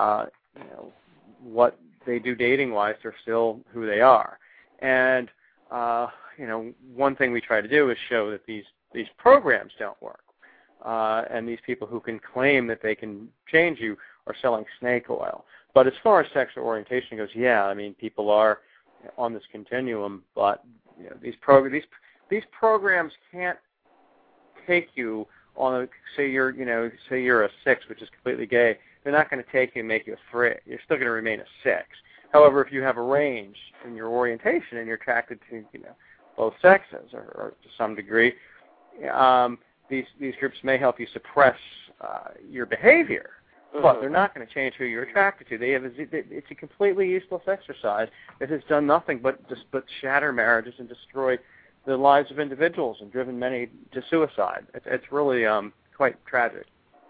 what they do dating-wise, they're still who they are. And one thing we try to do is show that these programs don't work, and these people who can claim that they can change you are selling snake oil. But as far as sexual orientation goes, people are on this continuum, but these programs can't take you on say you're a 6, which is completely gay. They're not going to take you and make you a 3. You're still going to remain a 6. However, if you have a range in your orientation and you're attracted to both sexes or to some degree, these groups may help you suppress your behavior. But they're not going to change who you're attracted to. It's a completely useless exercise that has done nothing but shatter marriages and destroy the lives of individuals and driven many to suicide. It's really quite tragic.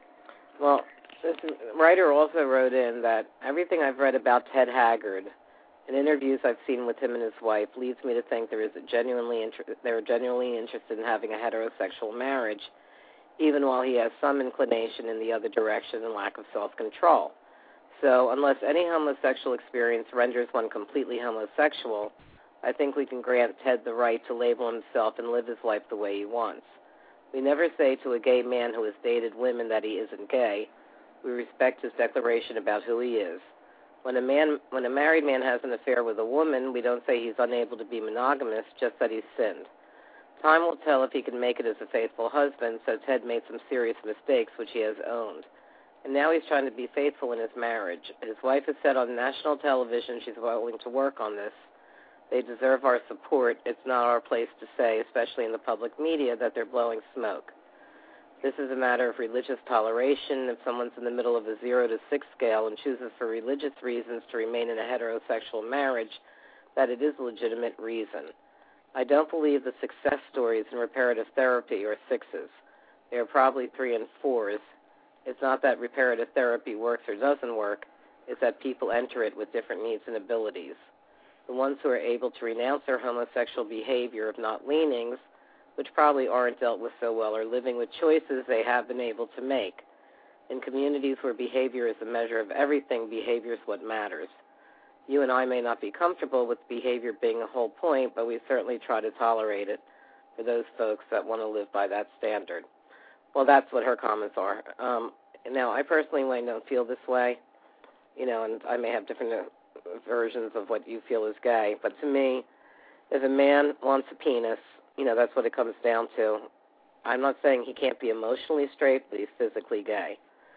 Well, this writer also wrote in that everything I've read about Ted Haggard and interviews I've seen with him and his wife leads me to think they're genuinely interested in having a heterosexual marriage, even while he has some inclination in the other direction and lack of self-control. So unless any homosexual experience renders one completely homosexual, I think we can grant Ted the right to label himself and live his life the way he wants. We never say to a gay man who has dated women that he isn't gay. We respect his declaration about who he is. When a married man has an affair with a woman, we don't say he's unable to be monogamous, just that he's sinned. Time will tell if he can make it as a faithful husband, so Ted made some serious mistakes, which he has owned. And now he's trying to be faithful in his marriage. His wife has said on national television she's willing to work on this. They deserve our support. It's not our place to say, especially in the public media, that they're blowing smoke. This is a matter of religious toleration. If someone's in the middle of a 0 to 6 scale and chooses for religious reasons to remain in a heterosexual marriage, that it is a legitimate reason. I don't believe the success stories in reparative therapy are 6s. They are probably 3 and 4s. It's not that reparative therapy works or doesn't work. It's that people enter it with different needs and abilities. The ones who are able to renounce their homosexual behavior, if not leanings, which probably aren't dealt with so well, are living with choices they have been able to make. In communities where behavior is a measure of everything, behavior is what matters. You and I may not be comfortable with behavior being a whole point, but we certainly try to tolerate it for those folks that want to live by that standard. Well, that's what her comments are. Now, I personally don't feel this way, and I may have different versions of what you feel is gay, but to me, if a man wants a penis, that's what it comes down to. I'm not saying he can't be emotionally straight, but he's physically gay.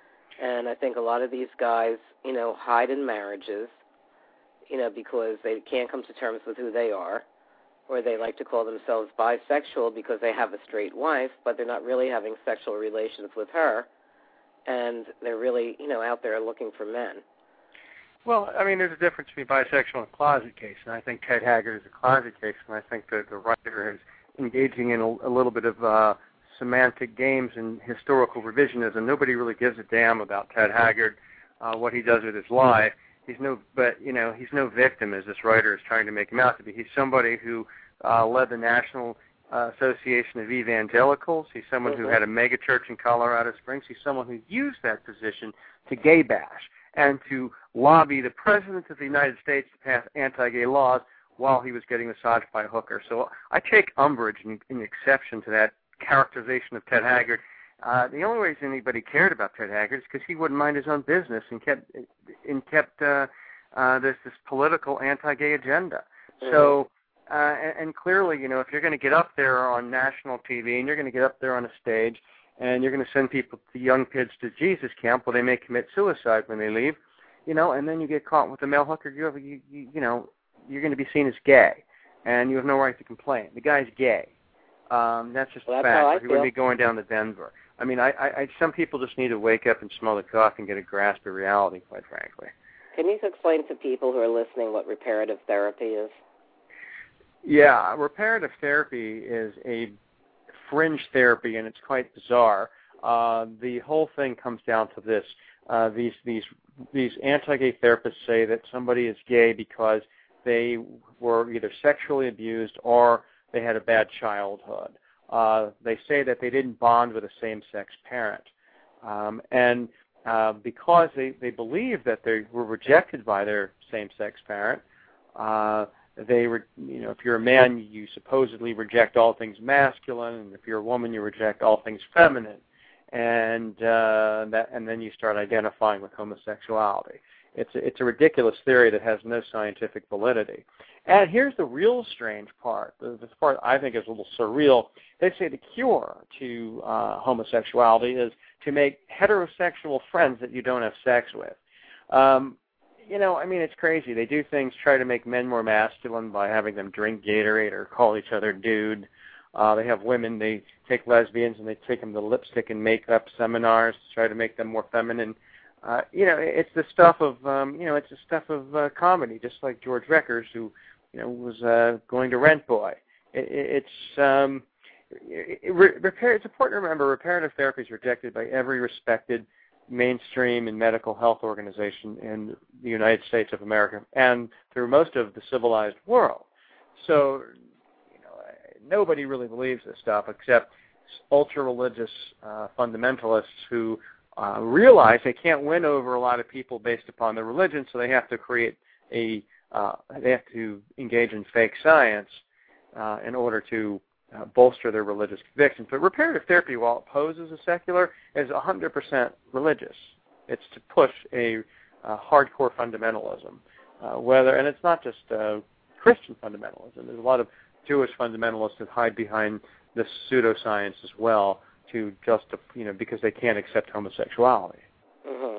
And I think a lot of these guys, hide in marriages, because they can't come to terms with who they are, or they like to call themselves bisexual because they have a straight wife, but they're not really having sexual relations with her, and they're really, out there looking for men. Well, there's a difference between bisexual and a closet case, and I think Ted Haggard is a closet case, and I think that the writer is engaging in a little bit of semantic games and historical revisionism. Nobody really gives a damn about Ted Haggard, what he does with his life. He's no victim, as this writer is trying to make him out to be. He's somebody who led the National Association of Evangelicals. He's someone who had a megachurch in Colorado Springs. He's someone who used that position to gay bash and to lobby the President of the United States to pass anti-gay laws while he was getting massaged by a hooker. So I take umbrage and exception to that characterization of Ted Haggard. The only reason anybody cared about Ted Haggard is because he wouldn't mind his own business and kept this political anti-gay agenda. So, and clearly, if you're going to get up there on national TV and you're going to get up there on a stage and you're going to send people, the young kids, to Jesus camp where they may commit suicide when they leave, and then you get caught with a male hooker, you're going to be seen as gay, and you have no right to complain. The guy's gay. That's just a fact. He wouldn't be going down to Denver. I mean, some people just need to wake up and smell the coffee and get a grasp of reality, quite frankly. Can you explain to people who are listening what reparative therapy is? Yeah, reparative therapy is a fringe therapy, and it's quite bizarre. The whole thing comes down to this. These anti-gay therapists say that somebody is gay because they were either sexually abused or they had a bad childhood. They say that they didn't bond with a same-sex parent. And because they believe that they were rejected by their same-sex parent, they were, if you're a man, you supposedly reject all things masculine, and if you're a woman, you reject all things feminine, and then you start identifying with homosexuality. It's a ridiculous theory that has no scientific validity. And here's the real strange part. This part I think is a little surreal. They say the cure to homosexuality is to make heterosexual friends that you don't have sex with. It's crazy. They do things, try to make men more masculine by having them drink Gatorade or call each other dude. They have women, they take lesbians and they take them to lipstick and makeup seminars to try to make them more feminine. It's the stuff of, comedy, just like George Reckers, who, was going to Rent Boy. It's important to remember reparative therapy is rejected by every respected mainstream and medical health organization in the United States of America and through most of the civilized world. So, nobody really believes this stuff except ultra-religious fundamentalists who realize they can't win over a lot of people based upon their religion, so they have to create they have to engage in fake science in order to bolster their religious convictions. But reparative therapy, while it poses as secular, is 100% religious. It's to push a hardcore fundamentalism, and it's not just Christian fundamentalism. There's a lot of Jewish fundamentalists that hide behind this pseudoscience as well, because they can't accept homosexuality. Mm-hmm.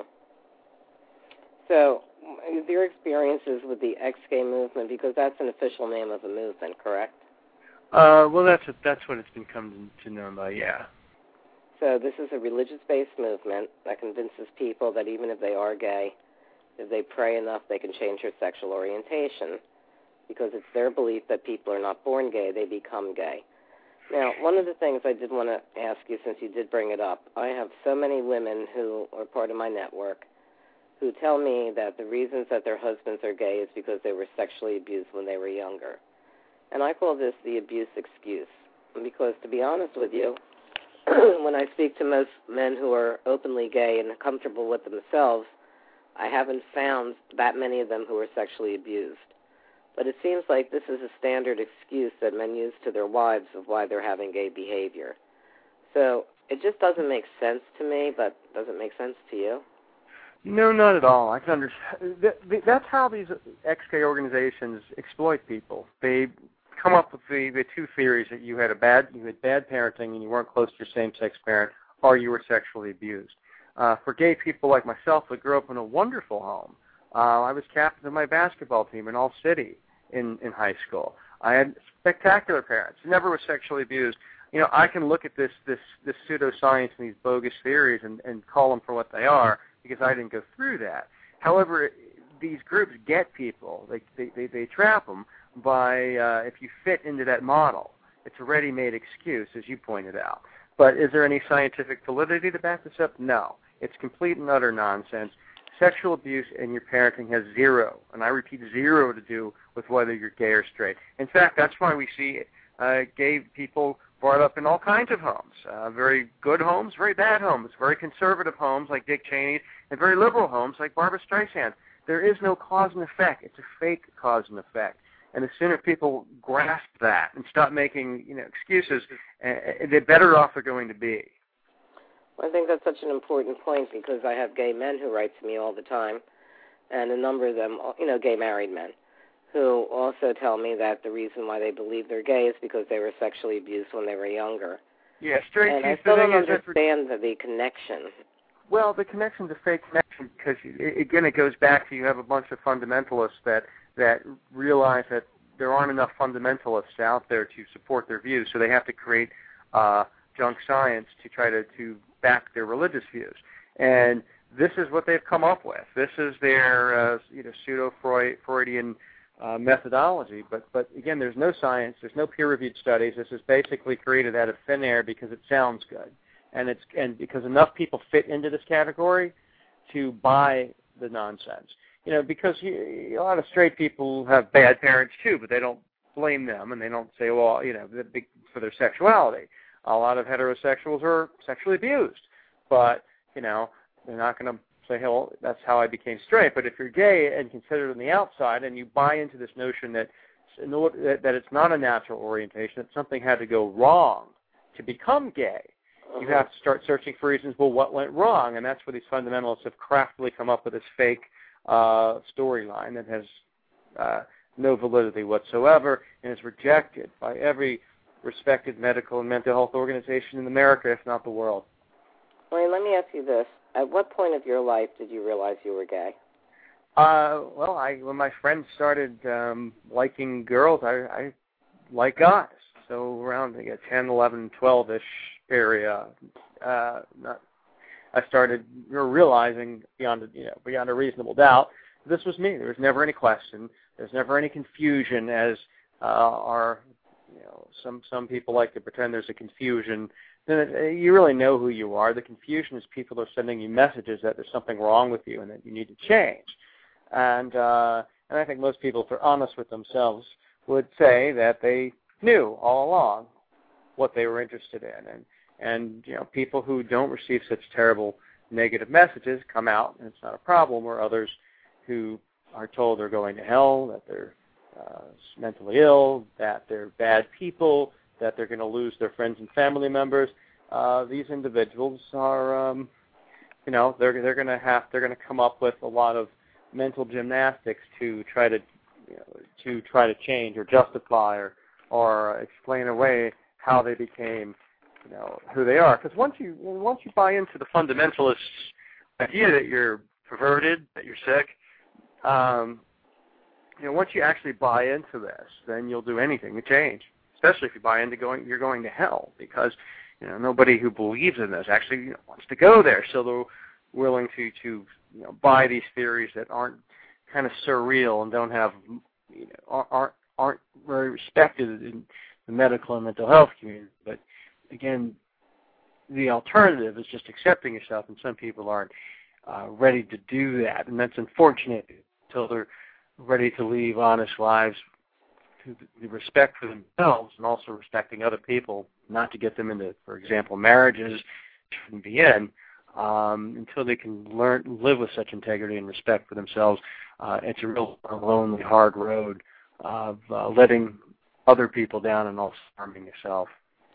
So, your experiences with the ex-gay movement, because that's an official name of a movement, correct? Well, that's what it's been come to know by, yeah. So this is a religious-based movement that convinces people that even if they are gay, if they pray enough, they can change their sexual orientation, because it's their belief that people are not born gay, they become gay. Now, one of the things I did want to ask you, since you did bring it up, I have so many women who are part of my network who tell me that the reasons that their husbands are gay is because they were sexually abused when they were younger. And I call this the abuse excuse, because to be honest with you, when I speak to most men who are openly gay and comfortable with themselves, I haven't found that many of them who are sexually abused. But it seems like this is a standard excuse that men use to their wives of why they're having gay behavior. So it just doesn't make sense to me, but does it make sense to you? No, not at all. I can understand. That's how these ex-gay organizations exploit people. They come up with the two theories that you had bad parenting and you weren't close to your same-sex parent, or you were sexually abused. For gay people like myself that grew up in a wonderful home, I was captain of my basketball team in All City in high school. I had spectacular parents. Never was sexually abused. I can look at this pseudoscience and these bogus theories and call them for what they are because I didn't go through that. However, these groups get people. They trap them by if you fit into that model. It's a ready-made excuse, as you pointed out. But is there any scientific validity to back this up? No. It's complete and utter nonsense. Sexual abuse in your parenting has zero, and I repeat, zero to do with whether you're gay or straight. In fact, that's why we see gay people brought up in all kinds of homes, very good homes, very bad homes, very conservative homes like Dick Cheney, and very liberal homes like Barbra Streisand. There is no cause and effect. It's a fake cause and effect. And the sooner people grasp that and stop making excuses, the better off they're going to be. I think that's such an important point because I have gay men who write to me all the time, and a number of them, gay married men, who also tell me that the reason why they believe they're gay is because they were sexually abused when they were younger. Yeah, straight. And I still don't understand the connection. Well, the connection's a fake connection because, again, it goes back to you have a bunch of fundamentalists that realize that there aren't enough fundamentalists out there to support their views, so they have to create junk science to try to back their religious views. And this is what they've come up with. This is their pseudo-Freudian methodology. But again, there's no science. There's no peer-reviewed studies. This is basically created out of thin air because it sounds good. And because enough people fit into this category to buy the nonsense. Because a lot of straight people have bad parents too, but they don't blame them, and they don't say, well, for their sexuality. A lot of heterosexuals are sexually abused, but, they're not going to say, hey, well, that's how I became straight. But if you're gay and considered on the outside and you buy into this notion that it's not a natural orientation, that something had to go wrong to become gay, you have to start searching for reasons, well, what went wrong? And that's where these fundamentalists have craftily come up with this fake storyline that has no validity whatsoever and is rejected by every respected medical and mental health organization in America, if not the world. Wayne, let me ask you this. At what point of your life did you realize you were gay? When my friends started liking girls, I like guys. So around 10, 11, 12-ish area, I started realizing beyond a reasonable doubt this was me. There was never any question. There's never any confusion, as some people like to pretend there's a confusion. You really know who you are. The confusion is people are sending you messages that there's something wrong with you and that you need to change. And I think most people, if they're honest with themselves, would say that they knew all along what they were interested in. And people who don't receive such terrible negative messages come out and it's not a problem, or others who are told they're going to hell, that they're mentally ill, that they're bad people, that they're going to lose their friends and family members. These individuals are, they're going to come up with a lot of mental gymnastics to try to change or justify or explain away how they became, who they are. Because once you buy into the fundamentalist idea that you're perverted, that you're sick, once you actually buy into this, then you'll do anything to change. Especially if you buy into you're going to hell, because nobody who believes in this actually wants to go there. So they're willing to buy these theories that aren't kind of surreal and don't have aren't very respected in the medical and mental health community. But again, the alternative is just accepting yourself, and some people aren't ready to do that, and that's unfortunate until they're ready to leave honest lives, the respect for themselves and also respecting other people, not to get them into, for example, marriages shouldn't be in, until they can live with such integrity and respect for themselves. It's a real lonely, hard road of letting other people down and also harming yourself.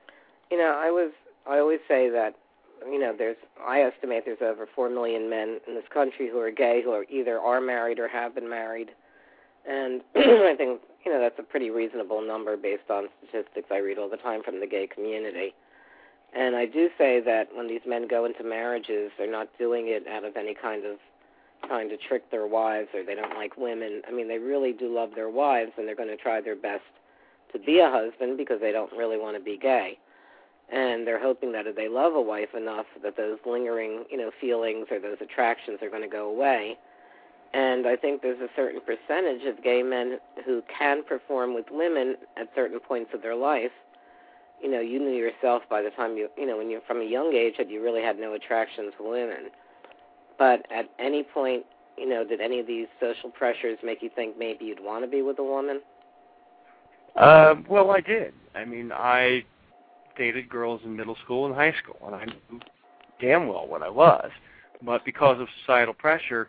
I always say that, I estimate there's over 4 million men in this country who are gay, who are either married or have been married. And I think, that's a pretty reasonable number based on statistics I read all the time from the gay community. And I do say that when these men go into marriages, they're not doing it out of any kind of trying to trick their wives, or they don't like women. I mean, they really do love their wives, and they're going to try their best to be a husband because they don't really want to be gay. And they're hoping that if they love a wife enough, that those lingering, feelings or those attractions are going to go away. And I think there's a certain percentage of gay men who can perform with women at certain points of their life, you knew yourself by the time when you're from a young age that you really had no attraction to women. But at any point, did any of these social pressures make you think maybe you'd want to be with a woman? Well, I did. I mean, I dated girls in middle school and high school, and I knew damn well what I was. But because of societal pressure,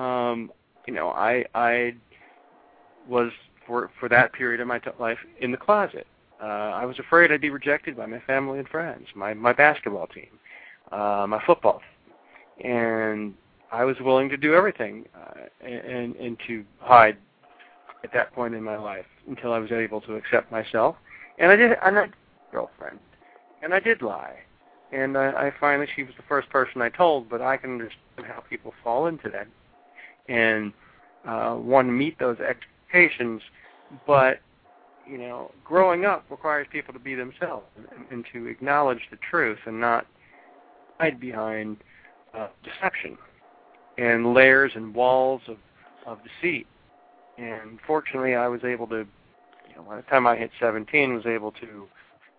I was, for that period of my life, in the closet. I was afraid I'd be rejected by my family and friends, my basketball team, my football team. And I was willing to do everything and to hide at that point in my life until I was able to accept myself. And I did. I had a girlfriend, and I did lie. And I finally, she was the first person I told, but I can understand how people fall into that and want to meet those expectations. But, growing up requires people to be themselves and to acknowledge the truth and not hide behind deception and layers and walls of deceit. And fortunately, I was able to, by the time I hit 17, was able to,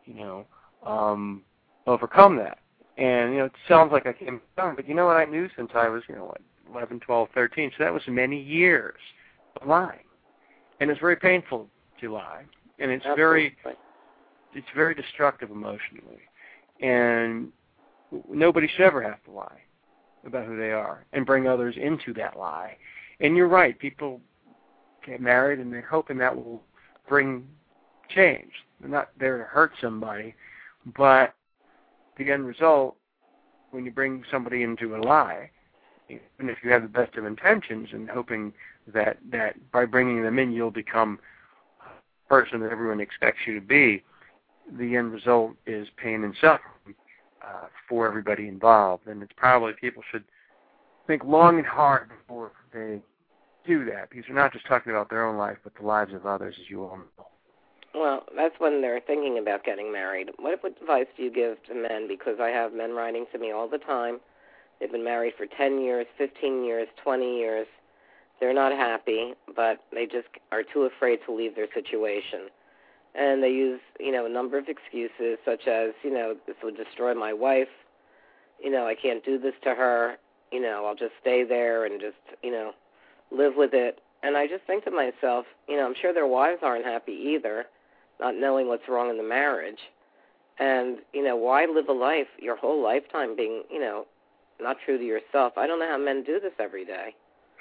overcome that. And, it sounds like I came young, but you know what, I knew since I was, 11, 12, 13, so that was many years of lying. And it's very painful to lie. And it's very destructive emotionally. And nobody should ever have to lie about who they are and bring others into that lie. And you're right, people get married and they're hoping that will bring change. They're not there to hurt somebody, but the end result, when you bring somebody into a lie, even if you have the best of intentions and hoping that by bringing them in you'll become a person that everyone expects you to be, the end result is pain and suffering for everybody involved. And it's probably people should think long and hard before they do that, because they're not just talking about their own life, but the lives of others, as you all know. Well, that's when they're thinking about getting married. What advice do you give to men? Because I have men writing to me all the time. They've been married for 10 years, 15 years, 20 years. They're not happy, but they just are too afraid to leave their situation. And they use, a number of excuses, such as, this will destroy my wife. I can't do this to her. I'll just stay there and just, live with it. And I just think to myself, I'm sure their wives aren't happy either, not knowing what's wrong in the marriage. And, why live a life, your whole lifetime being, not true to yourself? I don't know how men do this every day.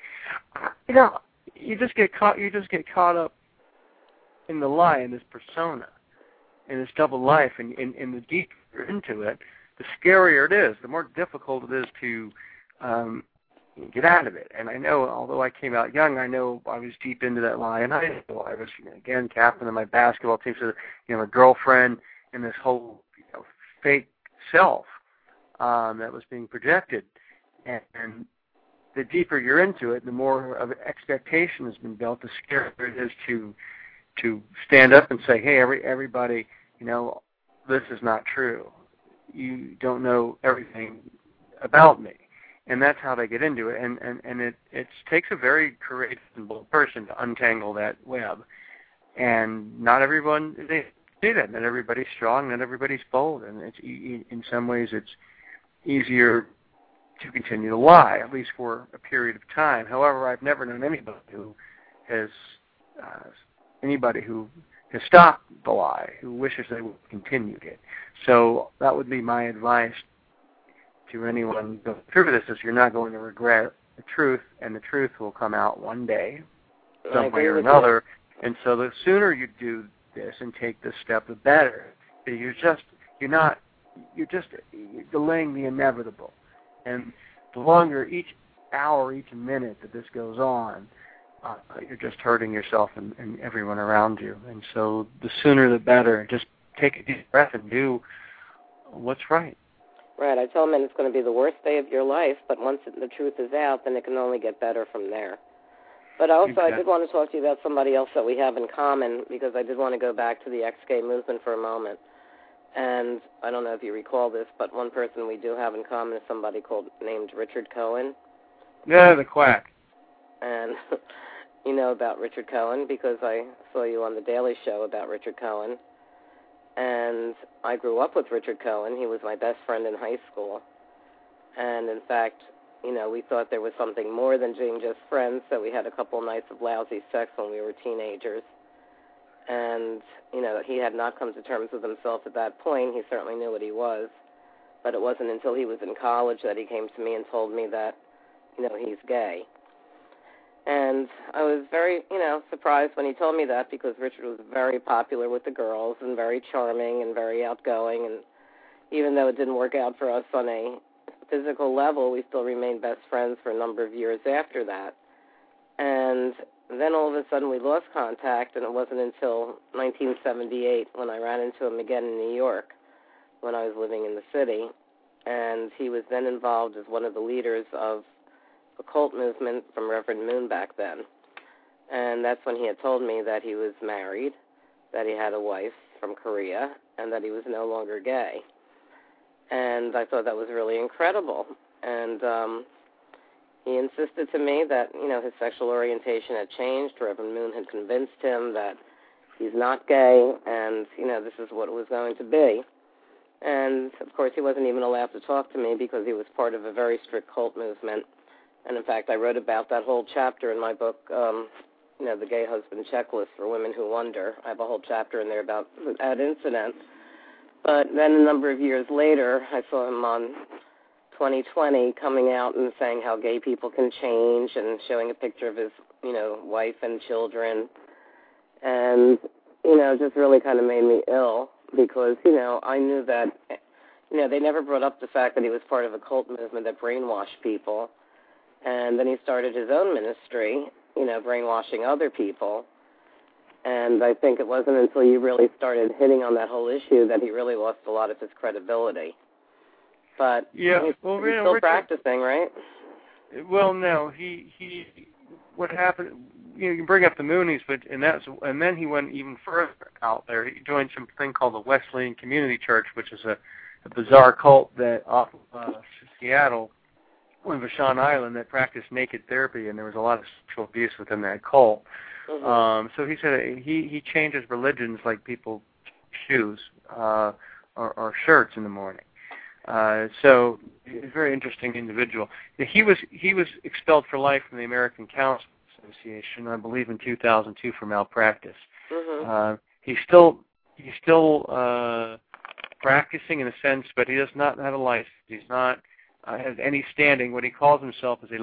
You just get caught up in the lie, in this persona, in this double life, and the deeper you're into it, the scarier it is, the more difficult it is to get out of it. And I know, although I came out young, I know I was deep into that lie in high school. I was, again, captain of my basketball team, so, a girlfriend and this whole fake self that was being projected. And the deeper you're into it, the more of an expectation has been built, the scarier it is to stand up and say, hey, everybody, this is not true. You don't know everything about me. And that's how they get into it. And it takes a very courageous and bold person to untangle that web. And not everyone, they do that. Not everybody's strong, not everybody's bold. And it's in some ways it's easier to continue to lie, at least for a period of time. However, I've never known anybody who has stopped the lie, who wishes they would have continued it. So that would be my advice to anyone going through this, is you're not going to regret the truth, and the truth will come out one day, some way or another. And so the sooner you do this and take this step, the better. You're just delaying the inevitable. And the longer each hour, each minute that this goes on, you're just hurting yourself and everyone around you. And so the sooner the better. Just take a deep breath and do what's right. Right. I tell men it's going to be the worst day of your life, but once the truth is out, then it can only get better from there. But also, exactly. I did want to talk to you about somebody else that we have in common, because I did want to go back to the ex-gay movement for a moment. And I don't know if you recall this, but one person we do have in common is somebody named Richard Cohen. Yeah, the quack. And you know about Richard Cohen because I saw you on The Daily Show about Richard Cohen. And I grew up with Richard Cohen. He was my best friend in high school. And, in fact, we thought there was something more than being just friends, so we had a couple nights of lousy sex when we were teenagers. And, he had not come to terms with himself at that point. He certainly knew what he was. But it wasn't until he was in college that he came to me and told me that, he's gay. And I was very, surprised when he told me that, because Richard was very popular with the girls and very charming and very outgoing. And even though it didn't work out for us on a physical level, we still remained best friends for a number of years after that. And then all of a sudden we lost contact, and it wasn't until 1978 when I ran into him again in New York when I was living in the city. And he was then involved as one of the leaders of a cult movement from Reverend Moon back then. And that's when he had told me that he was married, that he had a wife from Korea, and that he was no longer gay. And I thought that was really incredible. And he insisted to me that, his sexual orientation had changed. Reverend Moon had convinced him that he's not gay, and, this is what it was going to be. And, of course, he wasn't even allowed to talk to me because he was part of a very strict cult movement. And, in fact, I wrote about that whole chapter in my book, The Gay Husband Checklist for Women Who Wonder. I have a whole chapter in there about that incident. But then a number of years later, I saw him on 2020 coming out and saying how gay people can change and showing a picture of his, wife and children. And, just really kind of made me ill because, I knew that, they never brought up the fact that he was part of a cult movement that brainwashed people. And then he started his own ministry, brainwashing other people. And I think it wasn't until you really started hitting on that whole issue that he really lost a lot of his credibility. But yeah, he's still Richard, practicing, right? Well, no, he what happened? You bring up the Moonies, and then he went even further out there. He joined something called the Wesleyan Community Church, which is a bizarre cult that off of Seattle, on Vashon Island, that practiced naked therapy, and there was a lot of sexual abuse within that cult. Mm-hmm. So he said he changes religions like people shoes or shirts in the morning. So he's a very interesting individual. He was expelled for life from the American Council Association, I believe, in 2002 for malpractice. Mm-hmm. He's still practicing in a sense, but he does not have a license. He's not has any standing. What he calls himself is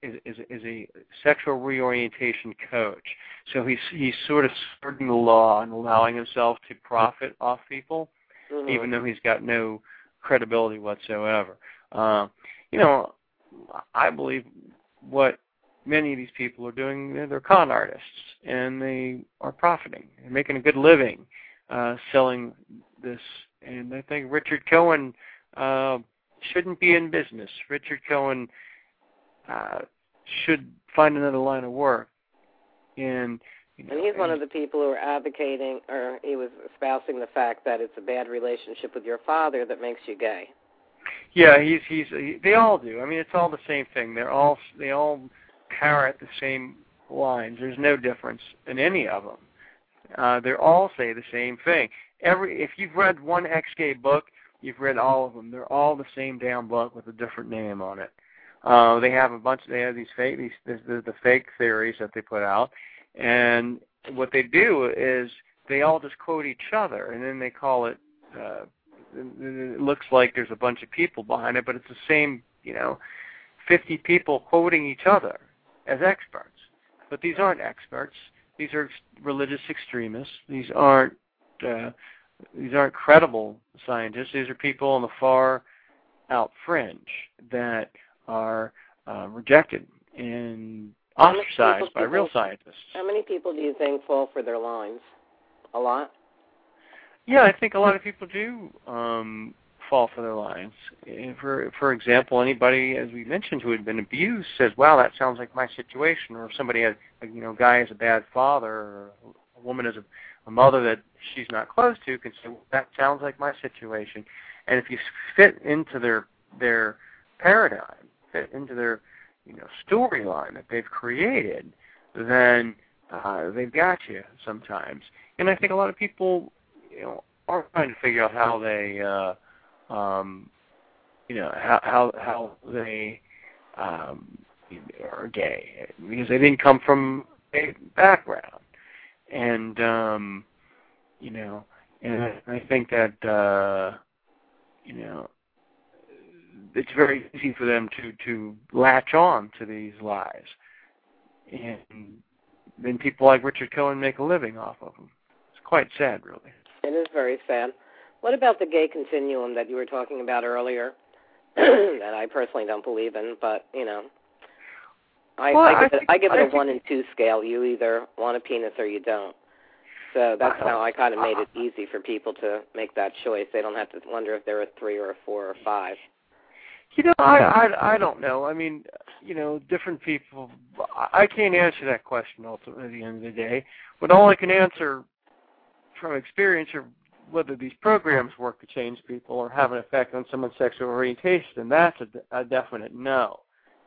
a sexual reorientation coach. So he's sort of skirting the law and allowing himself to profit off people, mm-hmm. even though he's got no credibility whatsoever. I believe what many of these people are doing, they're con artists, and they are profiting and making a good living selling this. And I think Richard Cohen shouldn't be in business. Richard Cohen should find another line of work. And he's one of the people who are advocating, or he was espousing the fact that it's a bad relationship with your father that makes you gay. Yeah, they all do. I mean, it's all the same thing. They all parrot the same lines. There's no difference in any of them. They all say the same thing. If you've read one ex-gay book, you've read all of them. They're all the same damn book with a different name on it. They have these fake theories that they put out, and what they do is they all just quote each other, and then they call it. It looks like there's a bunch of people behind it, but it's the same, 50 people quoting each other as experts. But these aren't experts. These are religious extremists. These aren't credible scientists. These are people on the far out fringe that are rejected and ostracized by real scientists. How many people do you think fall for their lines? A lot? Yeah, I think a lot of people do fall for their lines. For example, anybody, as we mentioned, who had been abused says, wow, that sounds like my situation. Or if somebody has, guy is a bad father, or a woman is a mother that she's not close to can say, well, that sounds like my situation. And if you fit into their paradigm, fit into their storyline that they've created, then they've got you sometimes. And I think a lot of people, are trying to figure out how they, how they are gay, because they didn't come from a background, and and I think that it's very easy for them to latch on to these lies, and then people like Richard Cohen make a living off of them. It's quite sad, really. It is very sad. What about the gay continuum that you were talking about earlier that I personally don't believe in, but, I give it a 1 and 2 scale. You either want a penis or you don't. So that's how I kind of made it easy for people to make that choice. They don't have to wonder if they're a 3 or a 4 or 5. I don't know. I mean, different people. I can't answer that question ultimately at the end of the day. But all I can answer from experience are whether these programs work to change people or have an effect on someone's sexual orientation, and that's a definite no.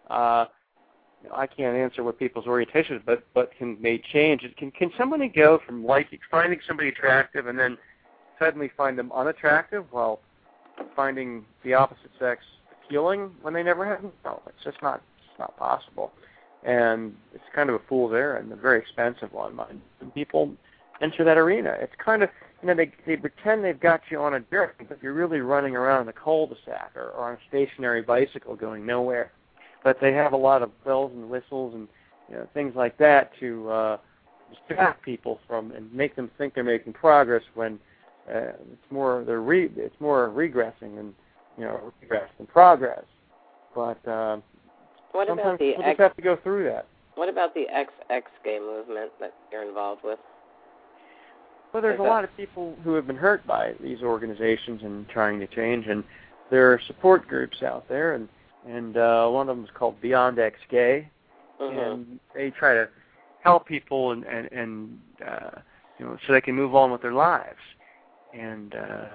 I can't answer what people's orientation is, but can they change it? Can somebody go from finding somebody attractive and then suddenly find them unattractive while finding the opposite sex appealing when they never have? No, it's just not. It's not possible, and it's kind of a fool's errand, a very expensive one. And people enter that arena. It's kind of they pretend they've got you on a journey, but you're really running around in a cul-de-sac or on a stationary bicycle going nowhere. But they have a lot of bells and whistles and things like that to distract people from and make them think they're making progress when it's more regressing and regress than progress. But sometimes you just have to go through that. What about the XX gay movement that you're involved with? Well, there's a lot of people who have been hurt by these organizations and trying to change, and there are support groups out there, and one of them is called Beyond X Gay, and they try to help people and so they can move on with their lives. And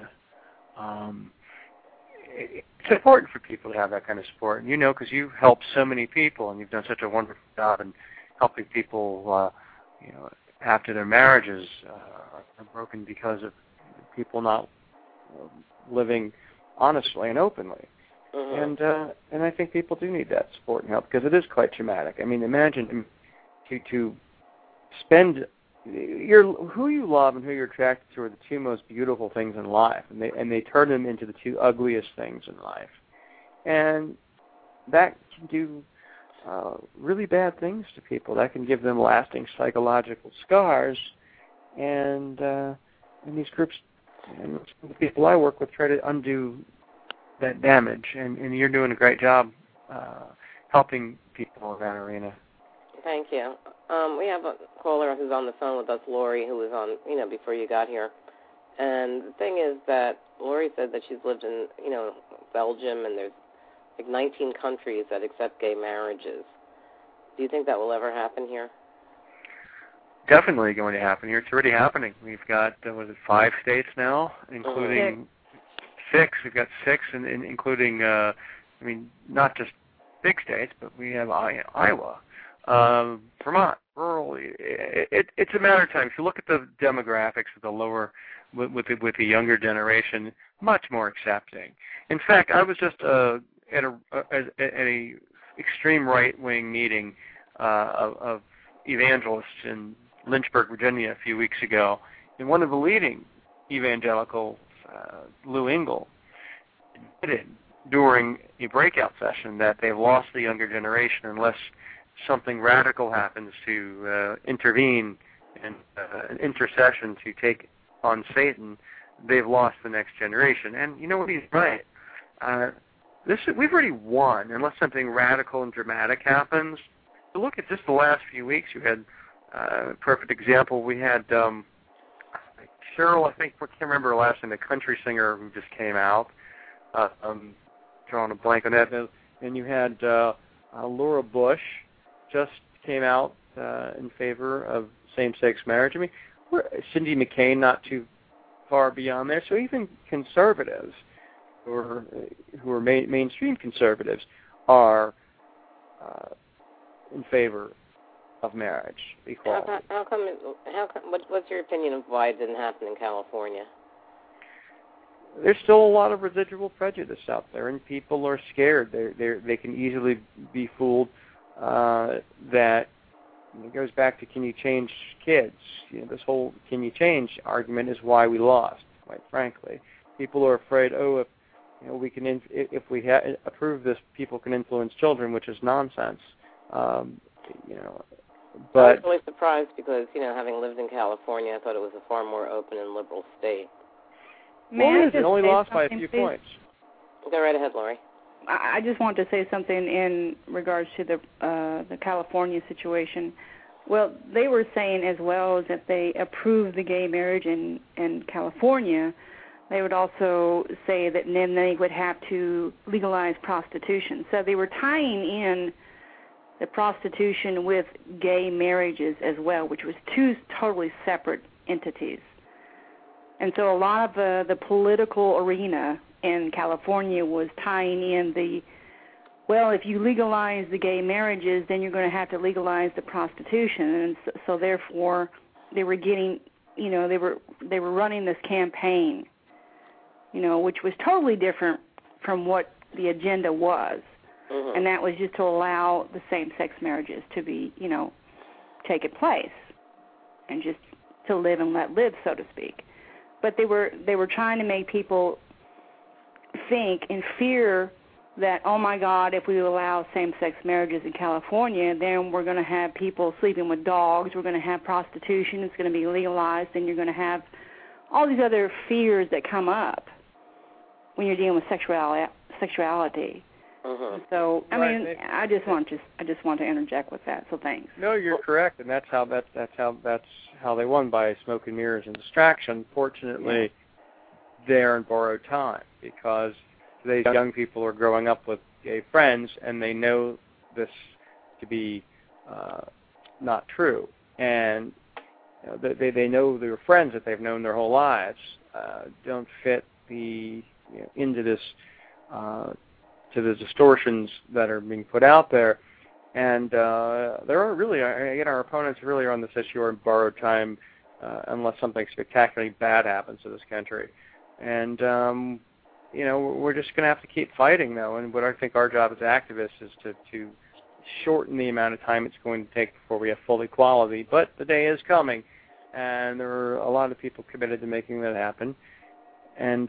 it's important for people to have that kind of support, and because you've helped so many people, and you've done such a wonderful job in helping people, after their marriages are broken because of people not living honestly and openly. And I think people do need that support and help because it is quite traumatic. I mean, imagine to spend who you love and who you're attracted to are the two most beautiful things in life, and they turn them into the two ugliest things in life, and that can do really bad things to people. That can give them lasting psychological scars, and these groups and the people I work with try to undo that damage, and you're doing a great job helping people in that arena. Thank you. We have a caller who's on the phone with us, Lori, who was on, before you got here. And the thing is that Lori said that she's lived in, Belgium, and there's like 19 countries that accept gay marriages. Do you think that will ever happen here? Definitely going to happen here. It's already happening. We've got, 5 states now, including 6. We've got 6, including, not just big states, but we have Iowa, Vermont, rural. It's a matter of time. If you look at the demographics of the lower, with the younger generation, much more accepting. In fact, I was just at a extreme right-wing meeting of evangelists in Lynchburg, Virginia, a few weeks ago, and one of the leading evangelicals, Lou Engle, admitted during a breakout session that they've lost the younger generation unless something radical happens to intervene in an intercession to take on Satan. They've lost the next generation. And you know what? He's right. We've already won unless something radical and dramatic happens. So look at just the last few weeks. You had a perfect example. We had Cheryl, I can't remember her last name, the country singer who just came out. Drawing a blank on that. And you had Laura Bush just came out in favor of same-sex marriage. I mean, Cindy McCain not too far beyond there. So even conservatives who are mainstream conservatives are in favor of marriage equality. What's your opinion of why it didn't happen in California? there's still a lot of residual prejudice out there, and people are scared. They can easily be fooled. That it goes back to, can you change kids? This whole can you change argument is why we lost, quite frankly. People are afraid, if we can, if we approve this, people can influence children, which is nonsense. But I was really surprised because, having lived in California, I thought it was a far more open and liberal state. It only lost by a few points. Go right ahead, Lori. I just want to say something in regards to the California situation. Well, they were saying as well as if they approved the gay marriage in California, they would also say that then they would have to legalize prostitution. So they were tying in the prostitution with gay marriages as well, which was two totally separate entities. And so a lot of the political arena in California was tying in if you legalize the gay marriages, then you're going to have to legalize the prostitution. And so therefore, they were getting, they were running this campaign, which was totally different from what the agenda was. Mm-hmm. And that was just to allow the same-sex marriages to be, taking place and just to live and let live, so to speak. But they were trying to make people think and fear that, oh my God, if we allow same-sex marriages in California, then we're going to have people sleeping with dogs, we're going to have prostitution, it's going to be legalized, and you're going to have all these other fears that come up when you're dealing with sexuality. Mm-hmm. So, I just want to interject with that. So thanks. No, you're correct, and that's how they won, by smoke and mirrors and distraction. Fortunately, they're in borrowed time, because today's young people are growing up with gay friends, and they know this to be not true, and they know their friends that they've known their whole lives don't fit into this. To the distortions that are being put out there, and there are really, our opponents really on this issue are in borrowed time, unless something spectacularly bad happens to this country, and we're just going to have to keep fighting, though. And what I think our job as activists is to shorten the amount of time it's going to take before we have full equality. But the day is coming, and there are a lot of people committed to making that happen, and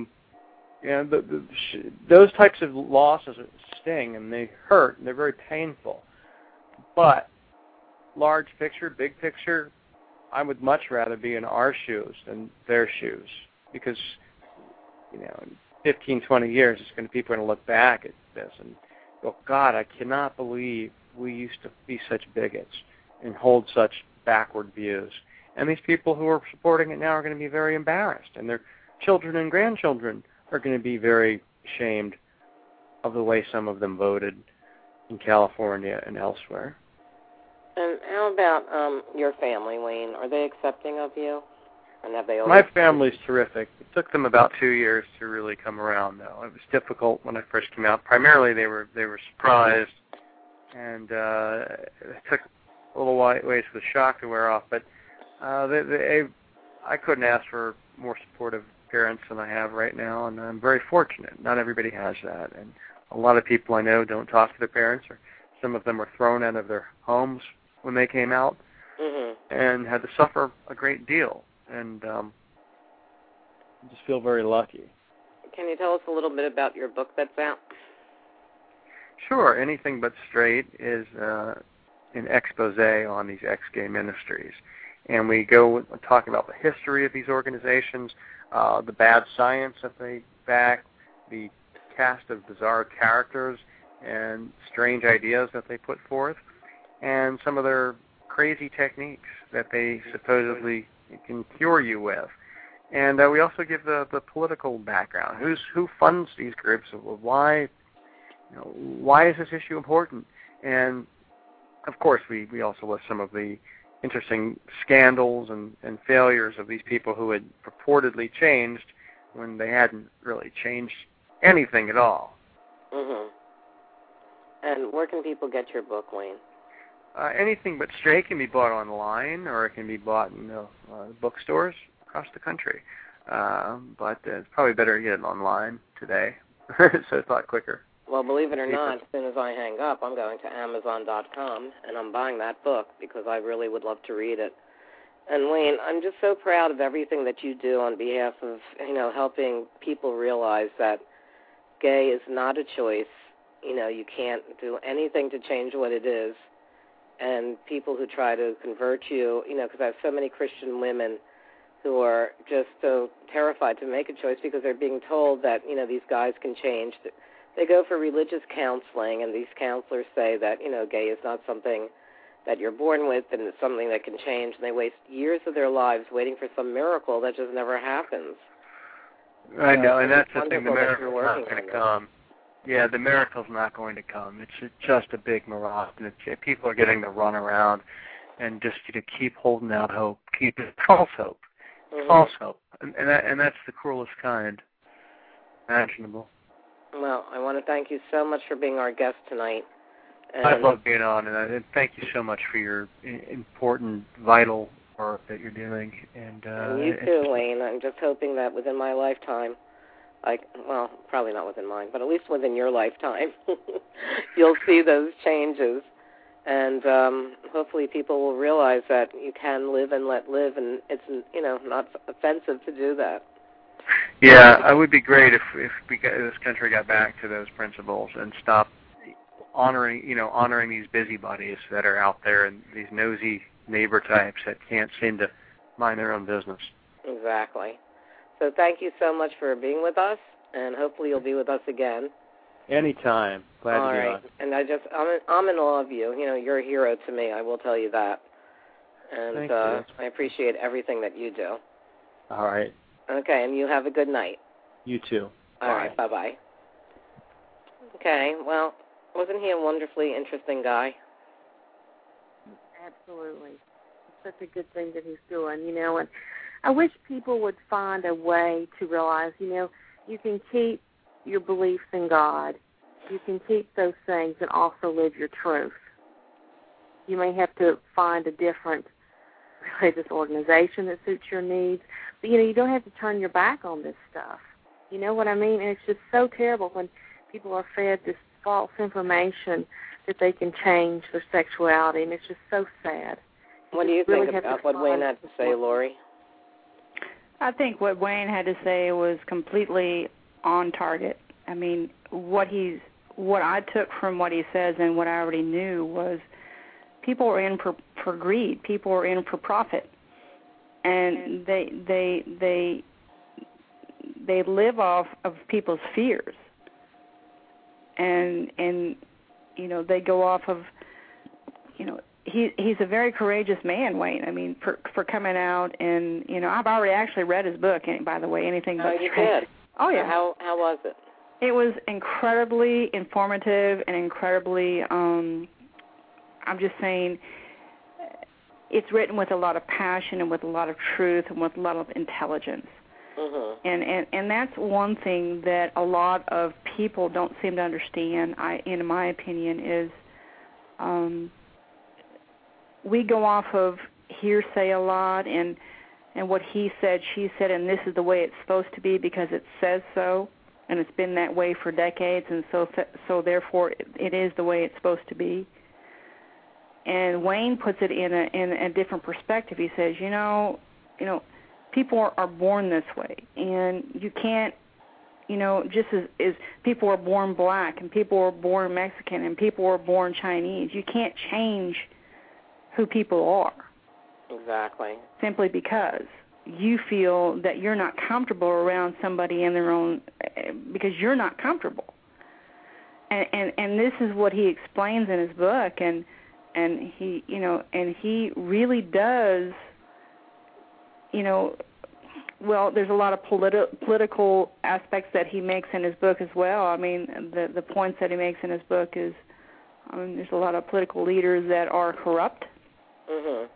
those types of losses sting, and they hurt, and they're very painful. But large picture, big picture, I would much rather be in our shoes than their shoes, because in 15, 20 years, people are going to look back at this and go, God, I cannot believe we used to be such bigots and hold such backward views. And these people who are supporting it now are going to be very embarrassed, and their children and grandchildren are going to be very ashamed of the way some of them voted in California and elsewhere. And how about your family, Wayne? Are they accepting of you? And have they My family's terrific. It took them about 2 years to really come around, though. It was difficult when I first came out. Primarily, they were surprised, and it took a little ways for the shock to wear off. But I couldn't ask for more supportive parents than I have right now, and I'm very fortunate. Not everybody has that, and a lot of people I know don't talk to their parents, or some of them were thrown out of their homes when they came out, and had to suffer a great deal, and I just feel very lucky. Can you tell us a little bit about your book that's out? Sure. Anything But Straight is an expose on these ex-gay ministries, and we go talk about the history of these organizations, the bad science that they back, the cast of bizarre characters and strange ideas that they put forth, and some of their crazy techniques that they supposedly can cure you with. And we also give the political background. Who funds these groups? Why is this issue important? And of course, we also list some of the interesting scandals and failures of these people who had purportedly changed when they hadn't really changed anything at all. Mm-hmm. And where can people get your book, Wayne? Anything But Straight can be bought online, or it can be bought in bookstores across the country. but it's probably better to get it online today, so it's a lot quicker. Well, believe it or not, as soon as I hang up, I'm going to Amazon.com, and I'm buying that book because I really would love to read it. And, Wayne, I'm just so proud of everything that you do on behalf of, helping people realize that gay is not a choice. You can't do anything to change what it is. And people who try to convert you, because I have so many Christian women who are just so terrified to make a choice because they're being told that, these guys can change. They go for religious counseling, and these counselors say that, gay is not something that you're born with and it's something that can change, and they waste years of their lives waiting for some miracle that just never happens. I know, and that's the thing, the miracle's not going to come. Yeah, the miracle's not going to come. It's just a big mirage, and people are getting the runaround, and just keep holding out hope, keep it false hope, false hope, and that's the cruelest kind imaginable. Well, I want to thank you so much for being our guest tonight. And I love being on, and thank you so much for your important, vital work that you're doing. And you too, Wayne. I'm just hoping that within my lifetime, probably not within mine, but at least within your lifetime, you'll see those changes. And hopefully people will realize that you can live and let live, and it's, not offensive to do that. Yeah, it would be great if this country got back to those principles and stopped honoring these busybodies that are out there and these nosy neighbor types that can't seem to mind their own business. Exactly. So thank you so much for being with us, and hopefully you'll be with us again. Anytime. Glad to be on. And I'm in awe of you. You're a hero to me. I will tell you that. And thank you. I appreciate everything that you do. All right. Okay, and you have a good night. You too. All right, bye-bye. Okay, well, wasn't he a wonderfully interesting guy? Absolutely. It's such a good thing that he's doing, and I wish people would find a way to realize, you can keep your beliefs in God. You can keep those things and also live your truth. You may have to find a different religious organization that suits your needs, but, you don't have to turn your back on this stuff. You know what I mean? And it's just so terrible when people are fed this false information that they can change their sexuality, and it's just so sad. What do you think about what Wayne had to say, Lori? I think what Wayne had to say was completely on target. I mean, what I took from what he says and what I already knew was people are in for greed. People are in for profit, and they live off of people's fears, and they go off of he's a very courageous man, Wayne. I mean, for coming out and I've already actually read his book. By the way, Anything But you did? Oh yeah. How was it? It was incredibly informative and incredibly. I'm just saying, it's written with a lot of passion and with a lot of truth and with a lot of intelligence. Mm-hmm. And that's one thing that a lot of people don't seem to understand, in my opinion, is we go off of hearsay a lot and what he said, she said, and this is the way it's supposed to be because it says so, and it's been that way for decades, and so therefore it is the way it's supposed to be. And Wayne puts it in a different perspective. He says, people are born this way, and you can't, just as people are born black and people are born Mexican and people are born Chinese, you can't change who people are. Exactly. Simply because you feel that you're not comfortable around somebody in their own, because you're not comfortable. And this is what he explains in his book, and he, and he really does, well, there's a lot of political aspects that he makes in his book as well. I mean, the points that he makes in his book is, there's a lot of political leaders that are corrupt. Mm-hmm.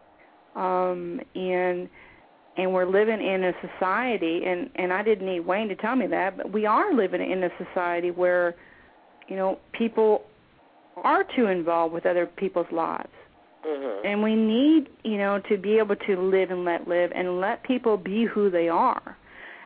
And we're living in a society, and I didn't need Wayne to tell me that, but we are living in a society where, people are too involved with other people's lives. Mm-hmm. And we need, to be able to live and let live and let people be who they are.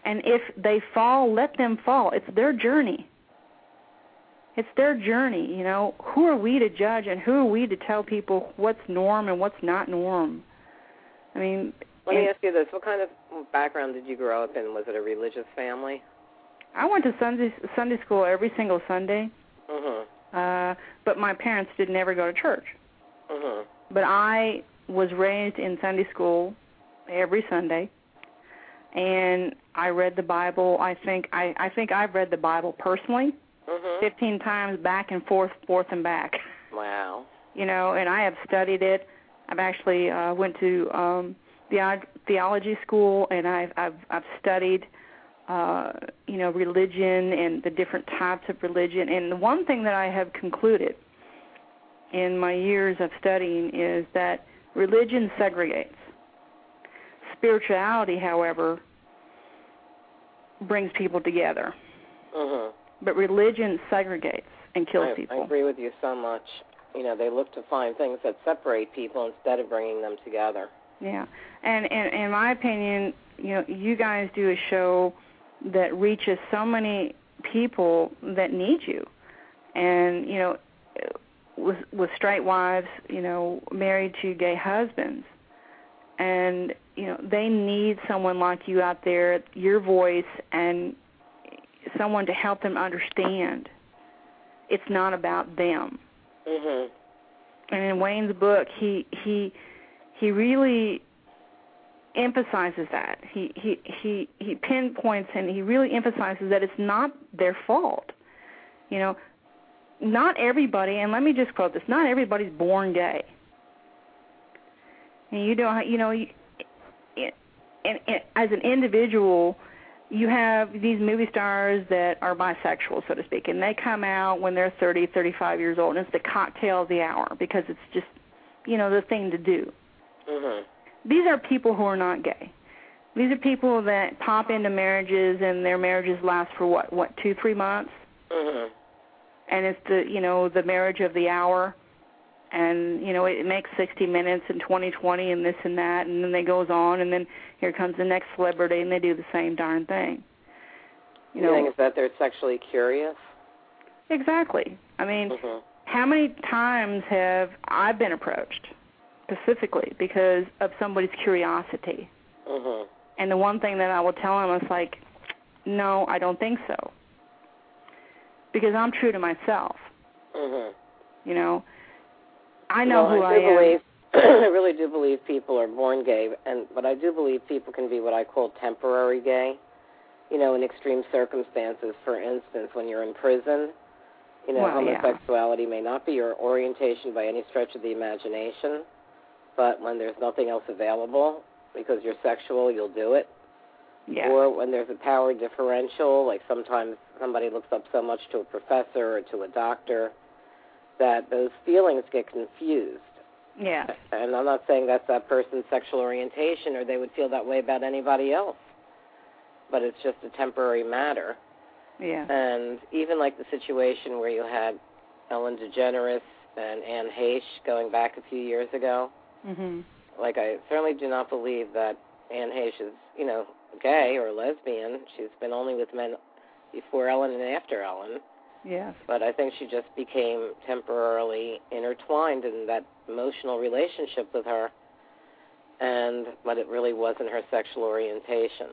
And if they fall, let them fall. It's their journey. It's their journey, you know. Who are we to judge, and who are we to tell people what's norm and what's not norm? I mean... Let me ask you this. What kind of background did you grow up in? Was it a religious family? I went to Sunday school every single Sunday. Mm-hmm. But my parents didn't ever go to church. Mm-hmm. But I was raised in Sunday school every Sunday, and I read the Bible. I think I've read the Bible personally 15 times, back and forth and back. Wow. You know, and I have studied it. I've actually went to theology school, and I've studied you know, religion and the different types of religion. And the one thing that I have concluded in my years of studying is that religion segregates. Spirituality, however, brings people together. Mm-hmm. But religion segregates and kills people. I agree with you so much. You know, they look to find things that separate people instead of bringing them together. Yeah. And in my opinion, you know, you guys do a show that reaches so many people that need you. And, you know, with straight wives, you know, married to gay husbands. And, you know, they need someone like you out there, your voice, and someone to help them understand it's not about them. Mhm. And in Wayne's book, he really emphasizes that. He pinpoints and he really emphasizes that it's not their fault. You know, not everybody, and let me just quote this, not everybody's born gay. And you don't, you know, and as an individual, you have these movie stars that are bisexual, so to speak, and they come out when they're 30, 35 years old, and it's the cocktail of the hour because it's just, you know, the thing to do. Mhm. These are people who are not gay. These are people that pop into marriages, and their marriages last for what 2-3 months? Mhm. And it's the, you know, the marriage of the hour, and, you know, it makes 60 minutes and 20/20 and this and that, and then it goes on, and then here comes the next celebrity, and they do the same darn thing. You know, think is that they're sexually curious? Exactly. I mean, how many times have I been approached specifically because of somebody's curiosity? Mhm. And the one thing that I will tell them is like, no, I don't think so. Because I'm true to myself. Mhm. You know, I know who I am. am. I really do believe people are born gay, but I do believe people can be what I call temporary gay. You know, in extreme circumstances. For instance, when you're in prison, you know, homosexuality may not be your orientation by any stretch of the imagination, but when there's nothing else available because you're sexual, you'll do it. Yeah. Or when there's a power differential, like sometimes somebody looks up so much to a professor or to a doctor that those feelings get confused. Yeah. And I'm not saying that's that person's sexual orientation or they would feel that way about anybody else, but it's just a temporary matter. Yeah. And even like the situation where you had Ellen DeGeneres and Anne Heche going back a few years ago, like I certainly do not believe that Anne Heche is, you know, gay or lesbian. She's been only with men before Ellen and after Ellen. Yes. But I think she just became temporarily intertwined in that emotional relationship with her, but it really wasn't her sexual orientation.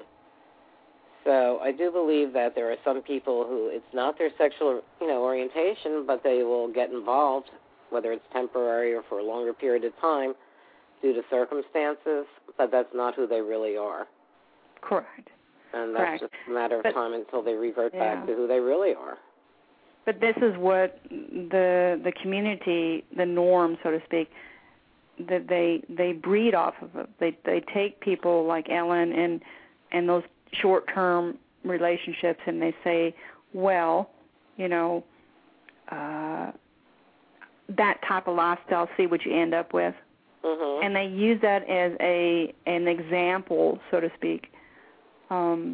So I do believe that there are some people who it's not their sexual, you know, orientation, but they will get involved, whether it's temporary or for a longer period of time, due to circumstances, but that's not who they really are. Correct. And that's just a matter of time until they revert back to who they really are. But this is what the community, the norm, so to speak, that they breed off of it. They take people like Ellen and those short-term relationships, and they say, well, you know, that type of lifestyle, see what you end up with. And they use that as an example, so to speak, and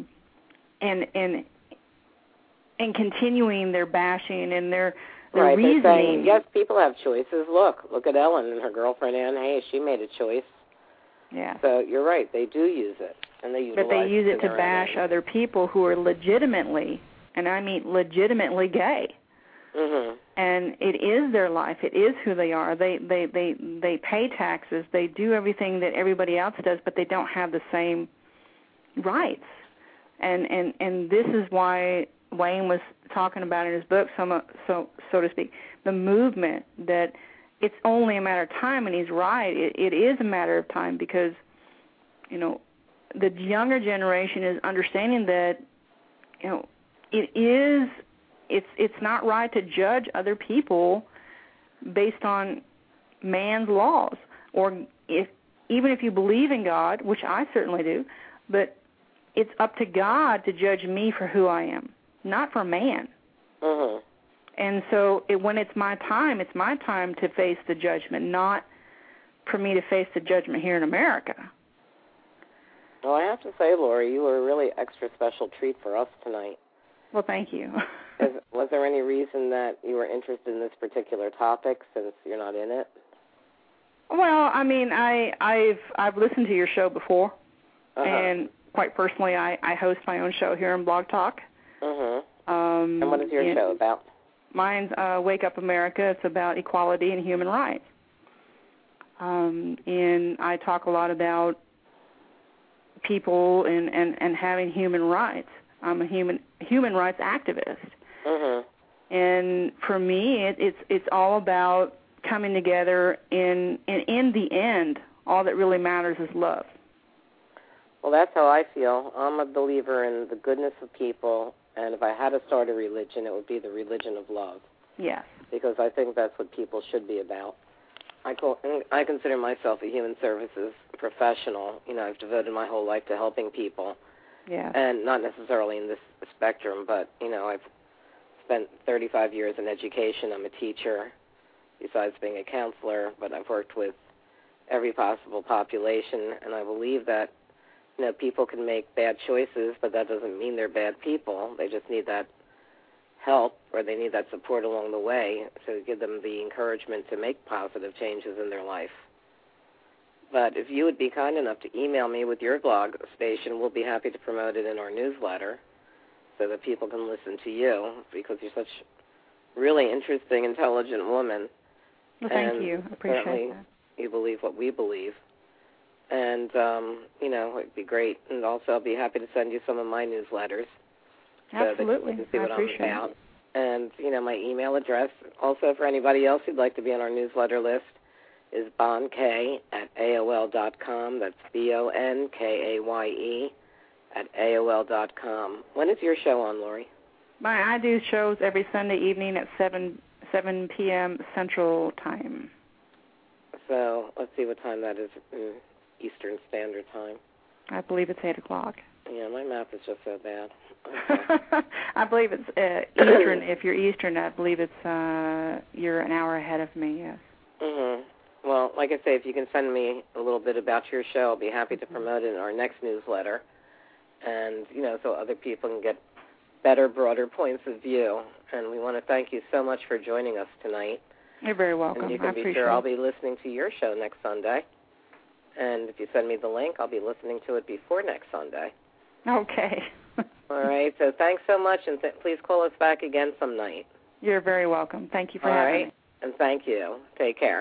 continuing their bashing and their reasoning. They're saying, yes, people have choices. Look at Ellen and her girlfriend Anne Heche. She made a choice. Yeah. So you're right. They do use it, and they utilize But they use it to their bash own ends. other people who are legitimately, and I mean legitimately gay. Mhm. And it is their life. It is who they are. They pay taxes. They do everything that everybody else does, but they don't have the same rights. And this is why Wayne was talking about in his book, so to speak, the movement, that it's only a matter of time. And he's right. It is a matter of time because, you know, the younger generation is understanding that, you know, it's not right to judge other people based on man's laws, or even if you believe in God, which I certainly do, but it's up to God to judge me for who I am, not for man. Mhm. And so when it's my time to face the judgment, not for me to face the judgment here in America. Well, I have to say, Lori, you were a really extra special treat for us tonight. Well, thank you. Was there any reason that you were interested in this particular topic since you're not in it? Well, I mean, I've listened to your show before, and quite personally, I host my own show here on Blog Talk. And what is your show about? Mine's Wake Up America. It's about equality and human rights. And I talk a lot about people and having human rights. I'm a human rights activist. And for me, it's all about coming together. In the end, all that really matters is love. Well, that's how I feel. I'm a believer in the goodness of people, and if I had to start a religion, it would be the religion of love. Yes. Because I think that's what people should be about. I consider myself a human services professional. You know, I've devoted my whole life to helping people. Yeah. And not necessarily in this spectrum, but, you know, I've spent 35 years in education. I'm a teacher, besides being a counselor, but I've worked with every possible population, and I believe that, you know, people can make bad choices, but that doesn't mean they're bad people. They just need that help, or they need that support along the way to give them the encouragement to make positive changes in their life. But if you would be kind enough to email me with your blog station, we'll be happy to promote it in our newsletter so that people can listen to you, because you're such a really interesting, intelligent woman. Well, thank you. I appreciate that. You believe what we believe. And, you know, it'd be great. And also I'll be happy to send you some of my newsletters. Absolutely. So that you can see what I I'm appreciate about. it. And, you know, my email address, also for anybody else who'd like to be on our newsletter list, is bonkay@AOL.com. That's BONKAYE@AOL.com. When is your show on, Lori? I do shows every Sunday evening at 7 p.m. Central Time. So let's see what time that is in Eastern Standard Time. I believe it's 8 o'clock. Yeah, my math is just so bad. Okay. I believe it's Eastern. If you're Eastern, I believe it's you're an hour ahead of me, yes. Well, like I say, if you can send me a little bit about your show, I'll be happy to promote it in our next newsletter. And, you know, so other people can get better, broader points of view. And we want to thank you so much for joining us tonight. You're very welcome. And you can be sure I'll be listening to your show next Sunday. And if you send me the link, I'll be listening to it before next Sunday. Okay. All right. So thanks so much, and please call us back again some night. You're very welcome. Thank you for having me. And thank you. Take care.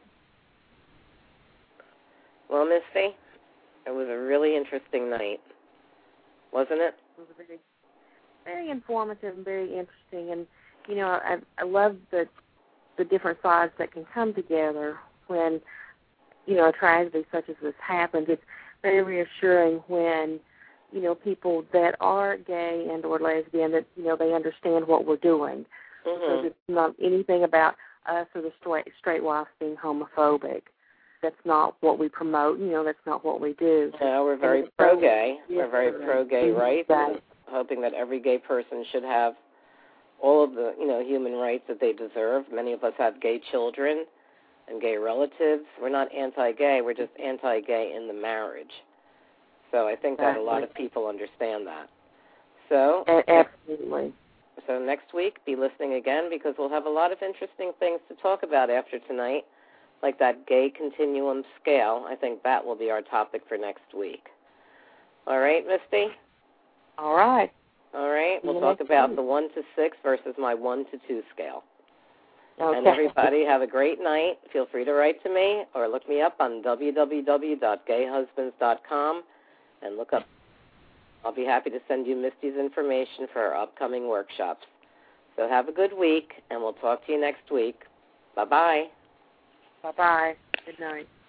Well, Misty, it was a really interesting night, wasn't it? It was very, very informative and very interesting. And, you know, I love the different sides that can come together when, you know, a tragedy such as this happens. It's very reassuring when, you know, people that are gay and or lesbian, that, you know, they understand what we're doing. Because it's not anything about us or the straight wives being homophobic. That's not what we promote. You know, that's not what we do. No, we're very pro-gay. Yes, we're very pro-gay rights, and hoping that every gay person should have all of the, you know, human rights that they deserve. Many of us have gay children and gay relatives. We're not anti-gay. We're just anti-gay in the marriage. So I think that a lot of people understand that. So absolutely. So next week, be listening again, because we'll have a lot of interesting things to talk about after tonight. like that gay continuum scale, I think that will be our topic for next week. All right, Misty? All right. All right. We'll talk about the 1 to 6 versus my 1 to 2 scale. Okay. And everybody have a great night. Feel free to write to me or look me up on www.gayhusbands.com and look up. I'll be happy to send you Misty's information for our upcoming workshops. So have a good week, and we'll talk to you next week. Bye-bye. Bye-bye. Good night.